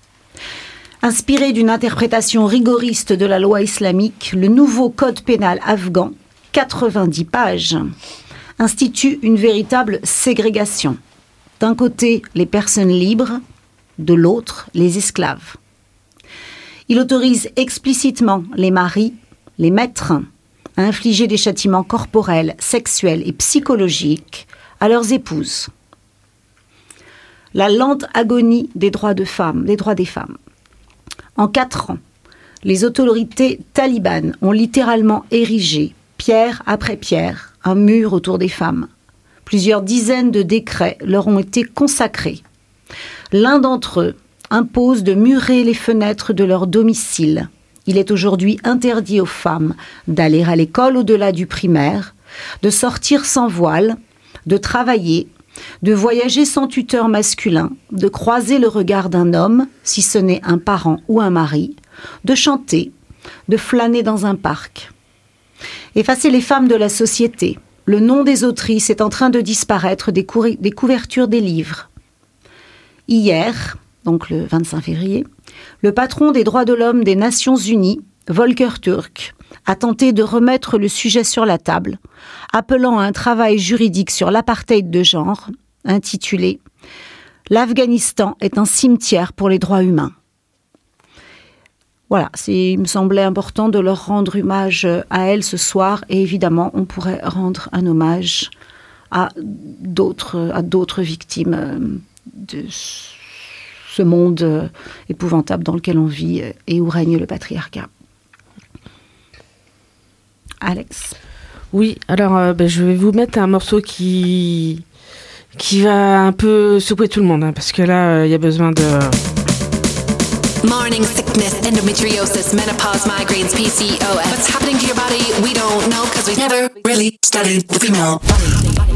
Inspiré d'une interprétation rigoriste de la loi islamique, le nouveau code pénal afghan, quatre-vingt-dix pages, institue une véritable ségrégation. D'un côté, les personnes libres, de l'autre, les esclaves. Il autorise explicitement les maris, les maîtres, à infliger des châtiments corporels, sexuels et psychologiques à leurs épouses. La lente agonie des droits de femmes, des droits des femmes. En quatre ans, les autorités talibanes ont littéralement érigé, pierre après pierre, un mur autour des femmes. Plusieurs dizaines de décrets leur ont été consacrés. L'un d'entre eux impose de murer les fenêtres de leur domicile. Il est aujourd'hui interdit aux femmes d'aller à l'école au-delà du primaire, de sortir sans voile, de travailler, de voyager sans tuteur masculin, de croiser le regard d'un homme, si ce n'est un parent ou un mari, de chanter, de flâner dans un parc. Effacer les femmes de la société. Le nom des autrices est en train de disparaître des, cou- des couvertures des livres. Hier, donc le vingt-cinq février, le patron des droits de l'homme des Nations Unies, Volker Turk, a tenté de remettre le sujet sur la table, appelant à un travail juridique sur l'apartheid de genre, intitulé « L'Afghanistan est un cimetière pour les droits humains ». Voilà, c'est, il me semblait important de leur rendre hommage à elles ce soir, et évidemment, on pourrait rendre un hommage à d'autres, à d'autres victimes de ce monde épouvantable dans lequel on vit et où règne le patriarcat. Alex. Oui, alors euh, ben, je vais vous mettre un morceau qui, qui va un peu secouer tout le monde, hein, parce que là, il euh, y a besoin de... Morning sickness, endometriosis, menopause, migraines, P C O S. What's happening to your body? We don't know, because we never really studied the female body.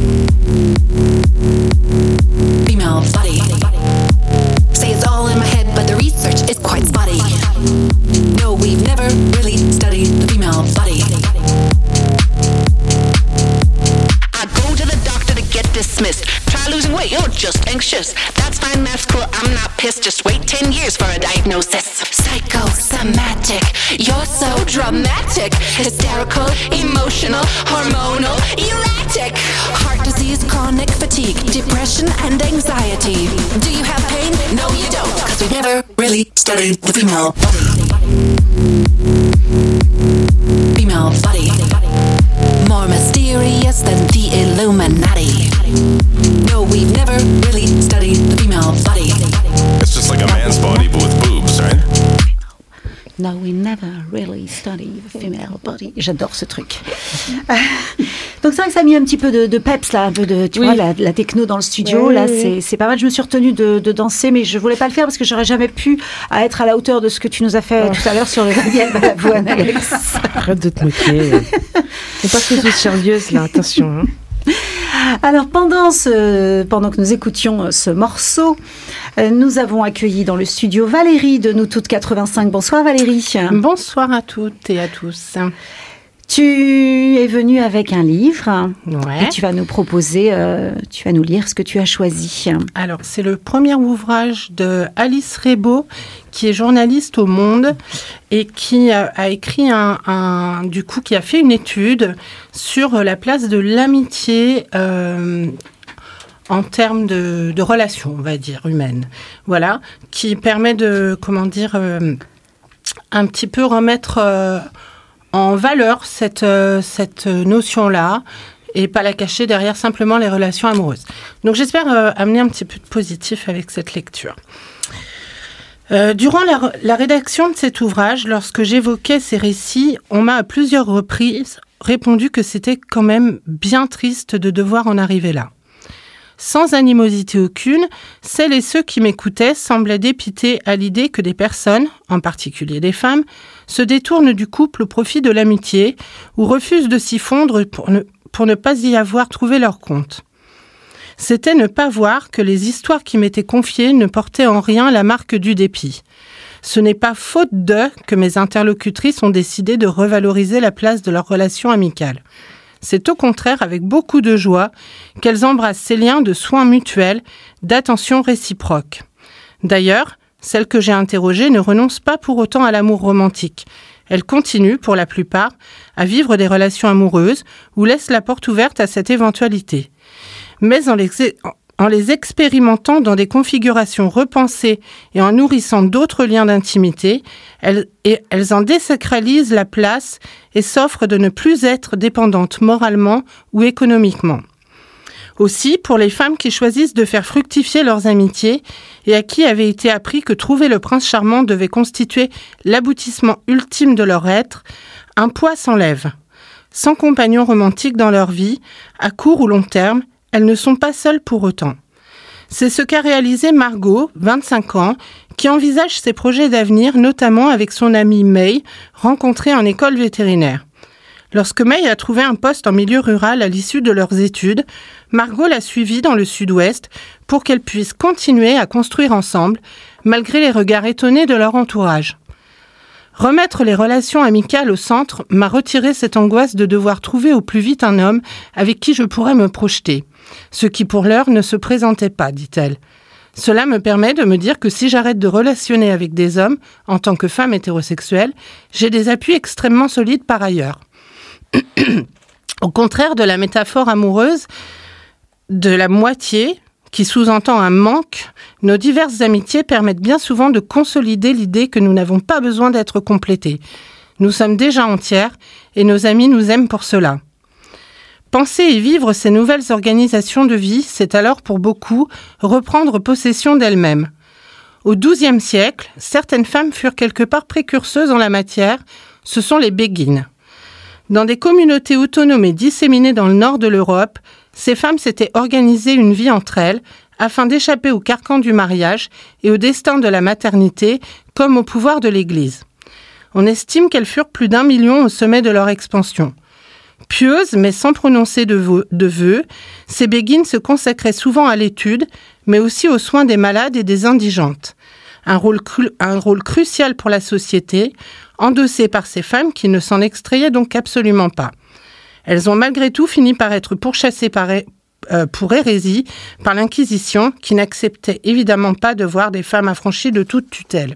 Female body. Say it's all in my head, but the research is quite spotty. No, we've never really studied the female body. I go to the doctor to get dismissed. Try losing weight, you're just anxious. That's fine, that's cool, I'm not pissed. Just wait ten years for a diagnosis. Psychosomatic, you're so dramatic. Hysterical, emotional, hormonal, erratic. Heart disease, chronic fatigue, depression and anxiety. Do you have pain? No, you don't, because we never really studied the female body. Female body. More mysterious than the Illuminati. No, we've never really studied the female body. It's just like a man's body, but with boobs, right? No, we never really study the female body. J'adore ce truc. Donc c'est vrai que ça a mis un petit peu de, de peps là, un peu de, tu oui. vois, la, la techno dans le studio. Oui, là, oui, c'est, oui. c'est pas mal. Je me suis retenue de, de danser, mais je voulais pas le faire parce que j'aurais jamais pu à être à la hauteur de ce que tu nous as fait oh. tout à l'heure sur le Daniel Balavoine, Alex. Arrête de te moquer. C'est pas que tu es sérieuse là, attention. Hein. Alors pendant, ce, pendant que nous écoutions ce morceau, nous avons accueilli dans le studio Valérie de Nous Toutes quatre-vingt-cinq. Bonsoir Valérie. Bonsoir à toutes et à tous. Tu es venue avec un livre ouais. et tu vas nous proposer, euh, tu vas nous lire ce que tu as choisi. Alors c'est le premier ouvrage de Alice Rebaud, qui est journaliste au Monde et qui a, a écrit un, un, du coup, qui a fait une étude sur la place de l'amitié euh, en termes de, de relations, on va dire, humaines. Voilà, qui permet de, comment dire, euh, un petit peu remettre euh, en valeur cette, euh, cette notion-là et pas la cacher derrière simplement les relations amoureuses. Donc j'espère euh, amener un petit peu de positif avec cette lecture. Euh, durant la, la rédaction de cet ouvrage, lorsque j'évoquais ces récits, on m'a à plusieurs reprises répondu que c'était quand même bien triste de devoir en arriver là. Sans animosité aucune, celles et ceux qui m'écoutaient semblaient dépités à l'idée que des personnes, en particulier des femmes, se détournent du couple au profit de l'amitié ou refusent de s'y fondre pour ne, pour ne pas y avoir trouvé leur compte. C'était ne pas voir que les histoires qui m'étaient confiées ne portaient en rien la marque du dépit. Ce n'est pas faute d'eux que mes interlocutrices ont décidé de revaloriser la place de leur relation amicale. C'est au contraire avec beaucoup de joie qu'elles embrassent ces liens de soins mutuels, d'attention réciproque. D'ailleurs, celles que j'ai interrogées ne renoncent pas pour autant à l'amour romantique. Elles continuent, pour la plupart, à vivre des relations amoureuses ou laissent la porte ouverte à cette éventualité. Mais en les, en les expérimentant dans des configurations repensées et en nourrissant d'autres liens d'intimité, elles, et, elles en désacralisent la place et s'offrent de ne plus être dépendantes moralement ou économiquement. Aussi, pour les femmes qui choisissent de faire fructifier leurs amitiés et à qui avait été appris que trouver le prince charmant devait constituer l'aboutissement ultime de leur être, un poids s'enlève. Sans compagnon romantique dans leur vie, à court ou long terme, elles ne sont pas seules pour autant. C'est ce qu'a réalisé Margot, vingt-cinq ans, qui envisage ses projets d'avenir, notamment avec son amie May, rencontrée en école vétérinaire. Lorsque May a trouvé un poste en milieu rural à l'issue de leurs études, Margot l'a suivie dans le sud-ouest pour qu'elles puissent continuer à construire ensemble, malgré les regards étonnés de leur entourage. Remettre les relations amicales au centre m'a retiré cette angoisse de devoir trouver au plus vite un homme avec qui je pourrais me projeter, ce qui pour l'heure ne se présentait pas, dit-elle. Cela me permet de me dire que si j'arrête de relationner avec des hommes en tant que femme hétérosexuelle, j'ai des appuis extrêmement solides par ailleurs. Au contraire de la métaphore amoureuse de la moitié, qui sous-entend un manque, nos diverses amitiés permettent bien souvent de consolider l'idée que nous n'avons pas besoin d'être complétés. Nous sommes déjà entières et nos amis nous aiment pour cela. Penser et vivre ces nouvelles organisations de vie, c'est alors pour beaucoup reprendre possession d'elles-mêmes. Au douzième siècle, certaines femmes furent quelque part précurseuses en la matière, ce sont les béguines. Dans des communautés autonomes et disséminées dans le nord de l'Europe, ces femmes s'étaient organisées une vie entre elles afin d'échapper au carcan du mariage et au destin de la maternité comme au pouvoir de l'Église. On estime qu'elles furent plus d'un million au sommet de leur expansion. Pieuses, mais sans prononcer de vœux, de vœux, ces béguines se consacraient souvent à l'étude, mais aussi aux soins des malades et des indigentes. Un rôle, cru, un rôle crucial pour la société, endossé par ces femmes qui ne s'en extrayaient donc absolument pas. Elles ont malgré tout fini par être pourchassées par, euh, pour hérésie par l'Inquisition, qui n'acceptait évidemment pas de voir des femmes affranchies de toute tutelle.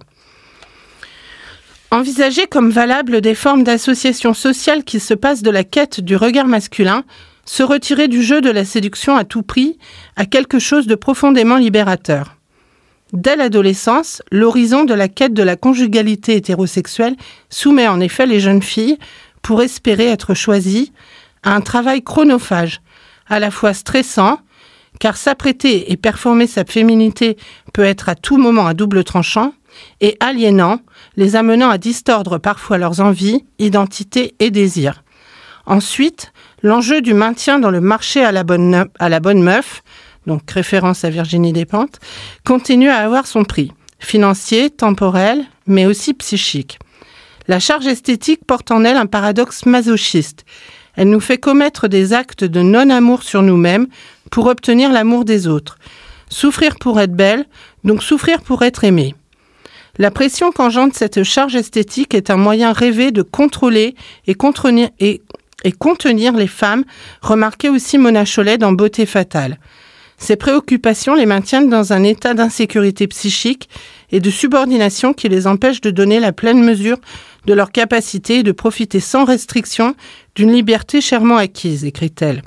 Envisager comme valables des formes d'association sociale qui se passent de la quête du regard masculin, se retirer du jeu de la séduction à tout prix, a quelque chose de profondément libérateur. Dès l'adolescence, l'horizon de la quête de la conjugalité hétérosexuelle soumet en effet les jeunes filles, pour espérer être choisies, à un travail chronophage, à la fois stressant, car s'apprêter et performer sa féminité peut être à tout moment à double tranchant, et aliénant, les amenant à distordre parfois leurs envies, identités et désirs. Ensuite, l'enjeu du maintien dans le marché à la bonne, à la bonne meuf, donc référence à Virginie Despentes, continue à avoir son prix, financier, temporel, mais aussi psychique. La charge esthétique porte en elle un paradoxe masochiste. Elle nous fait commettre des actes de non-amour sur nous-mêmes pour obtenir l'amour des autres. Souffrir pour être belle, donc souffrir pour être aimée. La pression qu'engendre cette charge esthétique est un moyen rêvé de contrôler et, contenir, et, et contenir les femmes, remarquait aussi Mona Chollet dans Beauté fatale. Ces préoccupations les maintiennent dans un état d'insécurité psychique et de subordination qui les empêche de donner la pleine mesure de leur capacité et de profiter sans restriction d'une liberté chèrement acquise, écrit-elle.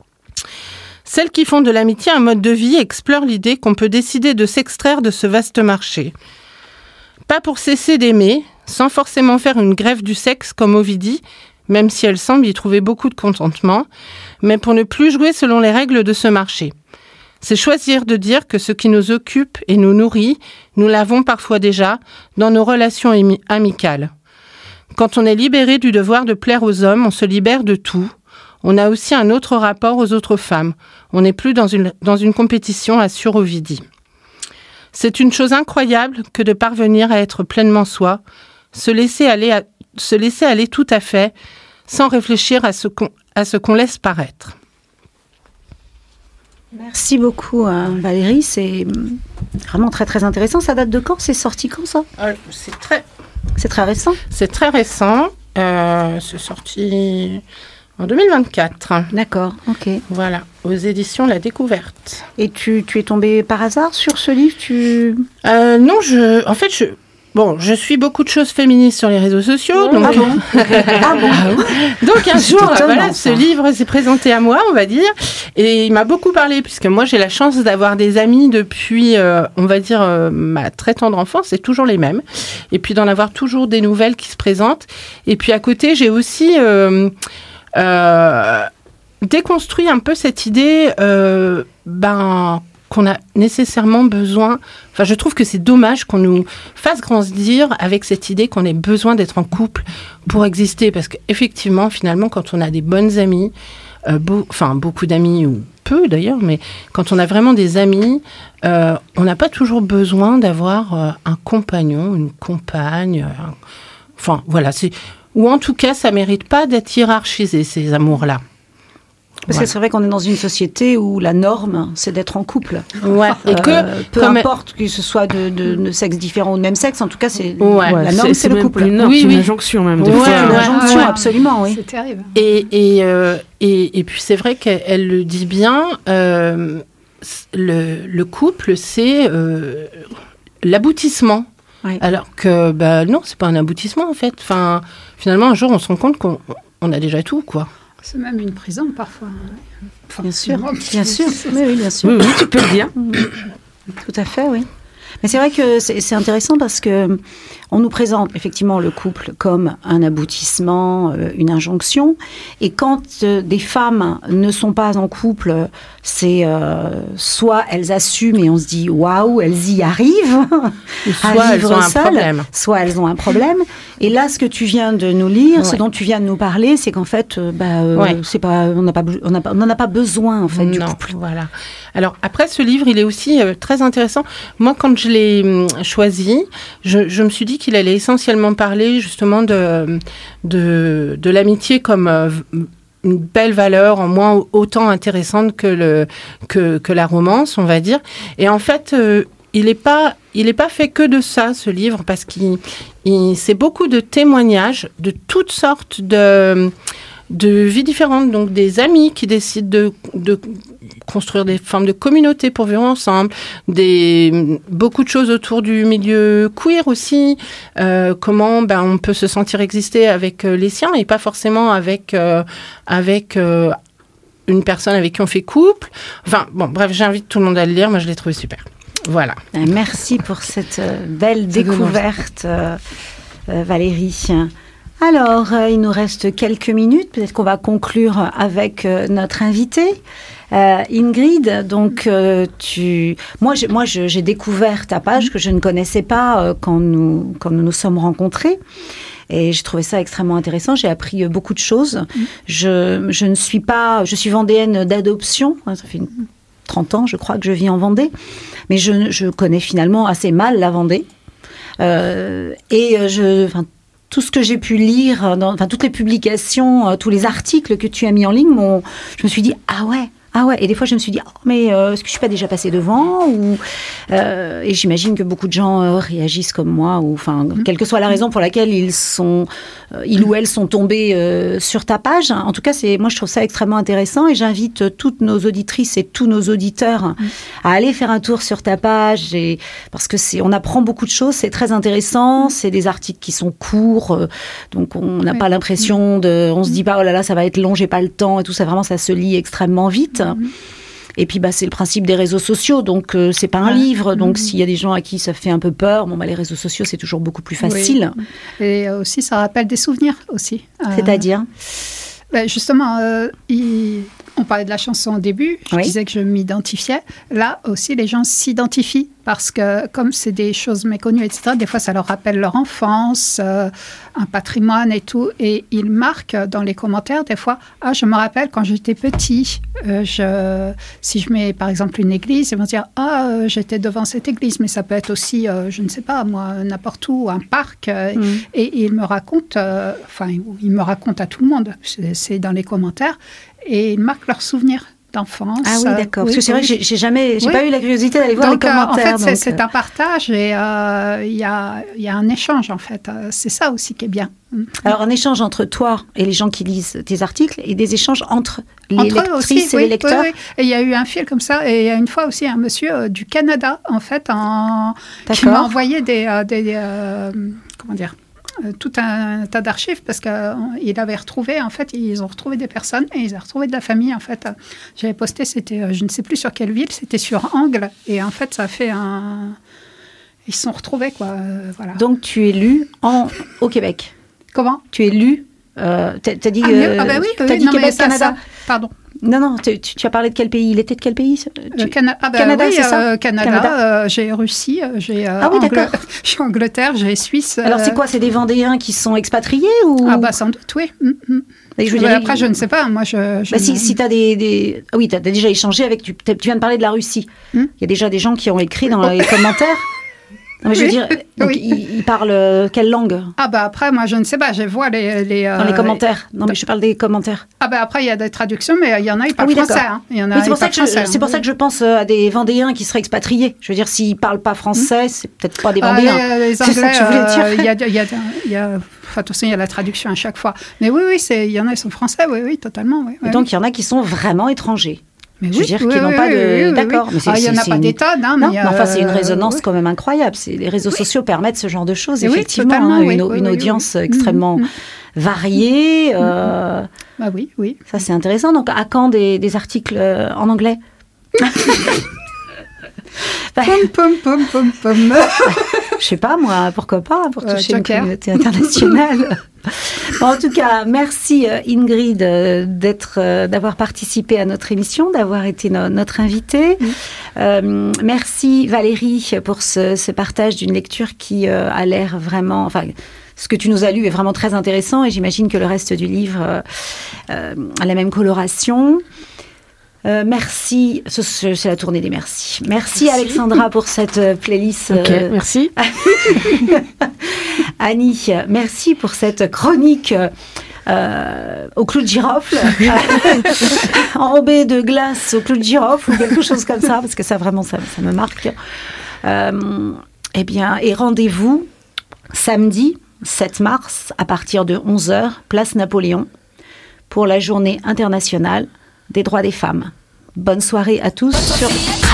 Celles qui font de l'amitié un mode de vie explorent l'idée qu'on peut décider de s'extraire de ce vaste marché. Pas pour cesser d'aimer, sans forcément faire une grève du sexe comme Ovidie, même si elle semble y trouver beaucoup de contentement, mais pour ne plus jouer selon les règles de ce marché. C'est choisir de dire que ce qui nous occupe et nous nourrit, nous l'avons parfois déjà dans nos relations ami- amicales. Quand on est libéré du devoir de plaire aux hommes, on se libère de tout. On a aussi un autre rapport aux autres femmes. On n'est plus dans une, dans une compétition, assure Ovidie. C'est une chose incroyable que de parvenir à être pleinement soi, se laisser aller, à, se laisser aller tout à fait, sans réfléchir à ce qu'on, à ce qu'on laisse paraître. Merci beaucoup hein, Valérie, c'est vraiment très très intéressant. Ça date de quand? C'est sorti quand ça? euh, C'est très... C'est très récent? C'est très récent, euh, c'est sorti... en deux mille vingt-quatre. D'accord, ok. Voilà, aux éditions La Découverte. Et tu, tu es tombée par hasard sur ce livre tu... euh, Non, je, en fait, je, bon, je suis beaucoup de choses féministes sur les réseaux sociaux. Donc, ah bon, ah bon. donc un jour, voilà, ce livre s'est présenté à moi, on va dire, et il m'a beaucoup parlé, puisque moi, j'ai la chance d'avoir des amis depuis, euh, on va dire, euh, ma très tendre enfance, c'est toujours les mêmes, et puis d'en avoir toujours des nouvelles qui se présentent. Et puis à côté, j'ai aussi... Euh, Euh, déconstruit un peu cette idée euh, ben, qu'on a nécessairement besoin... Enfin, je trouve que c'est dommage qu'on nous fasse grandir avec cette idée qu'on ait besoin d'être en couple pour exister. Parce qu'effectivement, finalement, quand on a des bonnes amies, euh, beau, enfin, beaucoup d'amis ou peu d'ailleurs, mais quand on a vraiment des amis, euh, on n'a pas toujours besoin d'avoir euh, un compagnon, une compagne. Un... Enfin, voilà, c'est... Ou en tout cas, ça ne mérite pas d'être hiérarchisé, ces amours-là. Parce voilà. que c'est vrai qu'on est dans une société où la norme, c'est d'être en couple. Ouais. Et que, euh, peu importe que ce soit de, de, de sexe différent ou de même sexe, en tout cas, c'est ouais. la norme, c'est, c'est, c'est le couple. Une norme, oui, c'est oui. une injonction même. Ouais, ouais, c'est une ouais. injonction, ouais. absolument, oui. C'est terrible. Et, et, euh, et, et puis, c'est vrai qu'elle elle le dit bien... Euh, le, le couple, c'est euh, l'aboutissement. Oui. Alors que, bah, non, c'est pas un aboutissement, en fait. Enfin, finalement, un jour, on se rend compte qu'on on a déjà tout, quoi. C'est même une prison, parfois. Enfin, bien sûr, bien sûr. Oui, oui, bien sûr. Oui, oui, tu peux le dire. Tout à fait, oui. Mais c'est vrai que c'est, c'est intéressant parce que on nous présente effectivement le couple comme un aboutissement, euh, une injonction. Et quand euh, des femmes ne sont pas en couple, c'est euh, soit elles assument et on se dit waouh, elles y arrivent, soit elles ont un seules, problème. Soit elles ont un problème. Et là, ce que tu viens de nous lire, Ouais. ce dont tu viens de nous parler, c'est qu'en fait, euh, bah, euh, Ouais. c'est pas, on n'a pas, on n'a pas, on n'en a pas besoin en fait du Non, couple. voilà. Alors après, ce livre, il est aussi euh, très intéressant. Moi, quand je l'ai hum, choisi, je, je me suis dit qu'il allait essentiellement parler justement de de, de l'amitié comme euh, une belle valeur, en moins autant intéressante que le que que la romance, on va dire. Et en fait, euh, il n'est pas il est pas fait que de ça, ce livre, parce qu'il il, c'est beaucoup de témoignages de toutes sortes de de vies différentes, donc des amis qui décident de, de construire des formes de communauté pour vivre ensemble, des, beaucoup de choses autour du milieu queer aussi, euh, comment ben, on peut se sentir exister avec euh, les siens et pas forcément avec, euh, avec euh, une personne avec qui on fait couple. Enfin, bon, bref, j'invite tout le monde à le lire, moi je l'ai trouvé super. Voilà. Merci pour cette euh, belle C'est découverte, euh, euh, Valérie. Alors, euh, il nous reste quelques minutes. Peut-être qu'on va conclure avec euh, notre invitée, euh, Ingrid. Donc, euh, tu, moi, j'ai, moi, je, j'ai découvert ta page que je ne connaissais pas euh, quand nous, quand nous nous sommes rencontrés. Et j'ai trouvé ça extrêmement intéressant. J'ai appris euh, beaucoup de choses. Mmh. Je, je ne suis pas, je suis vendéenne d'adoption. Ça fait une, trente ans, je crois, que je vis en Vendée. Mais je, je connais finalement assez mal la Vendée. Euh, et je, enfin, tout ce que j'ai pu lire, dans, enfin, toutes les publications, euh, tous les articles que tu as mis en ligne, mon, je me suis dit, ah ouais, ah ouais. Et des fois, je me suis dit, oh, mais euh, est-ce que je suis pas déjà passée devant ou, euh, et j'imagine que beaucoup de gens euh, réagissent comme moi, ou enfin, mmh. quelle que soit la raison pour laquelle ils sont, euh, ils ou elles sont tombés euh, sur ta page. En tout cas, c'est, moi, je trouve ça extrêmement intéressant, et j'invite toutes nos auditrices et tous nos auditeurs mmh. à aller faire un tour sur ta page, et parce que c'est, on apprend beaucoup de choses, c'est très intéressant. Mmh. C'est des articles qui sont courts, euh, donc on n'a oui. pas l'impression de, on se dit pas, oh là là, ça va être long, j'ai pas le temps et tout ça. Vraiment, ça se lit extrêmement vite. Mmh. Et puis bah, c'est le principe des réseaux sociaux, donc euh, c'est pas un ouais. livre, donc mmh. s'il y a des gens à qui ça fait un peu peur, bon bah, les réseaux sociaux c'est toujours beaucoup plus facile. Oui. Et aussi ça rappelle des souvenirs aussi. C'est-à-dire euh, bah, justement, euh, il... on parlait de la chanson au début, je oui. disais que je m'identifiais. Là aussi les gens s'identifient, parce que comme c'est des choses méconnues, et cetera, des fois ça leur rappelle leur enfance, euh, un patrimoine et tout, et ils marquent dans les commentaires des fois, ah je me rappelle quand j'étais petit, euh, je, si je mets par exemple une église, ils vont dire, ah euh, j'étais devant cette église, mais ça peut être aussi, euh, je ne sais pas moi, n'importe où, un parc, euh, mmh. et, et ils me racontent, euh, enfin ils me racontent à tout le monde, c'est, c'est dans les commentaires, et ils marquent leurs souvenirs d'enfance. Ah oui, d'accord. Euh, Parce oui, que c'est oui. vrai que j'ai, j'ai jamais, j'ai oui. pas eu la curiosité d'aller voir donc, les commentaires. Euh, en fait, c'est, donc... c'est un partage, et il euh, y, a, y a un échange, en fait. C'est ça aussi qui est bien. Alors, un échange entre toi et les gens qui lisent tes articles, et des échanges entre les entre lectrices aussi, et oui, les lecteurs. Oui, oui. Et il y a eu un fil comme ça, et il y a une fois aussi un monsieur euh, du Canada, en fait, en... qui m'a envoyé des... Euh, des euh, comment dire tout un tas d'archives, parce qu'il euh, avait retrouvé, en fait, ils ont retrouvé des personnes, et ils ont retrouvé de la famille, en fait. J'avais posté, c'était, euh, je ne sais plus sur quelle ville, c'était sur Angles, et en fait, ça a fait un... Ils se sont retrouvés, quoi, euh, voilà. Donc, tu es lu en... au Québec. Comment ? Tu es lu, euh, t'as, t'as dit, ah, euh, ah bah oui, t'as oui, dit non, Québec, ça, Canada. Ça, pardon. Non, non, tu, tu as parlé de quel pays ? Il était de quel pays ? Le Cana- ah bah Canada, oui, c'est ça euh, Canada, Canada. Euh, j'ai Russie, j'ai euh, ah oui, Angl- d'accord. j'ai Angleterre, j'ai Suisse. Euh... Alors c'est quoi ? C'est des Vendéens qui sont expatriés ou... Ah bah sans doute, oui. Mm-hmm. Et je veux bah, dire, après, je ne sais pas. Moi, je. je bah, si si tu as des, des... Ah oui, tu as déjà échangé avec... Tu, tu viens de parler de la Russie. Il mm. y a déjà des gens qui ont écrit dans les commentaires. Non, mais je veux dire, donc, oui. ils, ils parlent quelle langue ? Ah bah après, moi, je ne sais pas. Je vois les... les dans euh, les commentaires. Non, mais je parle des commentaires. Ah bah après, il y a des traductions, mais il y en a, ils parlent ah oui, français. Hein. Il y en a, oui, c'est pour, ça que, français, je, c'est pour hein. ça que je pense à des Vendéens qui seraient expatriés. Je veux dire, s'ils ne parlent pas français, mmh. c'est peut-être pas des Vendéens. Ah, les, les c'est Anglais, ça que je voulais dire. Il euh, y a... Y a, y a Enfin, de toute façon, il y a la traduction à chaque fois. Mais oui, oui, il y en a qui sont français, oui, oui, totalement. Oui, Et oui. donc, il y en a qui sont vraiment étrangers. Mais je oui, veux dire, oui, qui n'ont oui, pas oui, de... oui, D'accord. oui. Mais c'est, Ah, il y en c'est, a c'est pas une... des tonnes. Hein, non, mais, mais enfin, c'est une euh, résonance oui. quand même incroyable. C'est, les réseaux Oui. sociaux permettent ce genre de choses, Et oui, effectivement. totalement, hein, oui, une, oui, une oui, audience oui. extrêmement Mmh, mmh. variée. Euh... Bah oui, oui. Ça, c'est intéressant. Donc, à quand des, des articles euh, en anglais? Bah, Pom, pom, pom, pom, pom. je sais pas, moi, pourquoi pas, pour Euh, toucher une Joker. communauté internationale. Bon, en tout cas, merci euh, Ingrid euh, d'être, euh, d'avoir participé à notre émission, d'avoir été no- notre invitée. Mm. Euh, merci Valérie pour ce, ce partage d'une lecture qui euh, a l'air vraiment... Enfin, ce que tu nous as lu est vraiment très intéressant et j'imagine que le reste du livre euh, euh, a la même coloration. Euh, merci, ce- ce- c'est la tournée des merci. Merci, Merci. Alexandra pour cette euh, playlist. Ok, euh, merci. Annie, merci pour cette chronique euh, au clou de girofle, enrobée de glace au clou de girofle ou quelque chose comme ça, parce que ça vraiment, ça, ça me marque. Euh, eh bien, et rendez-vous samedi sept mars à partir de onze heures, place Napoléon, pour la journée internationale des droits des femmes. Bonne soirée à tous sur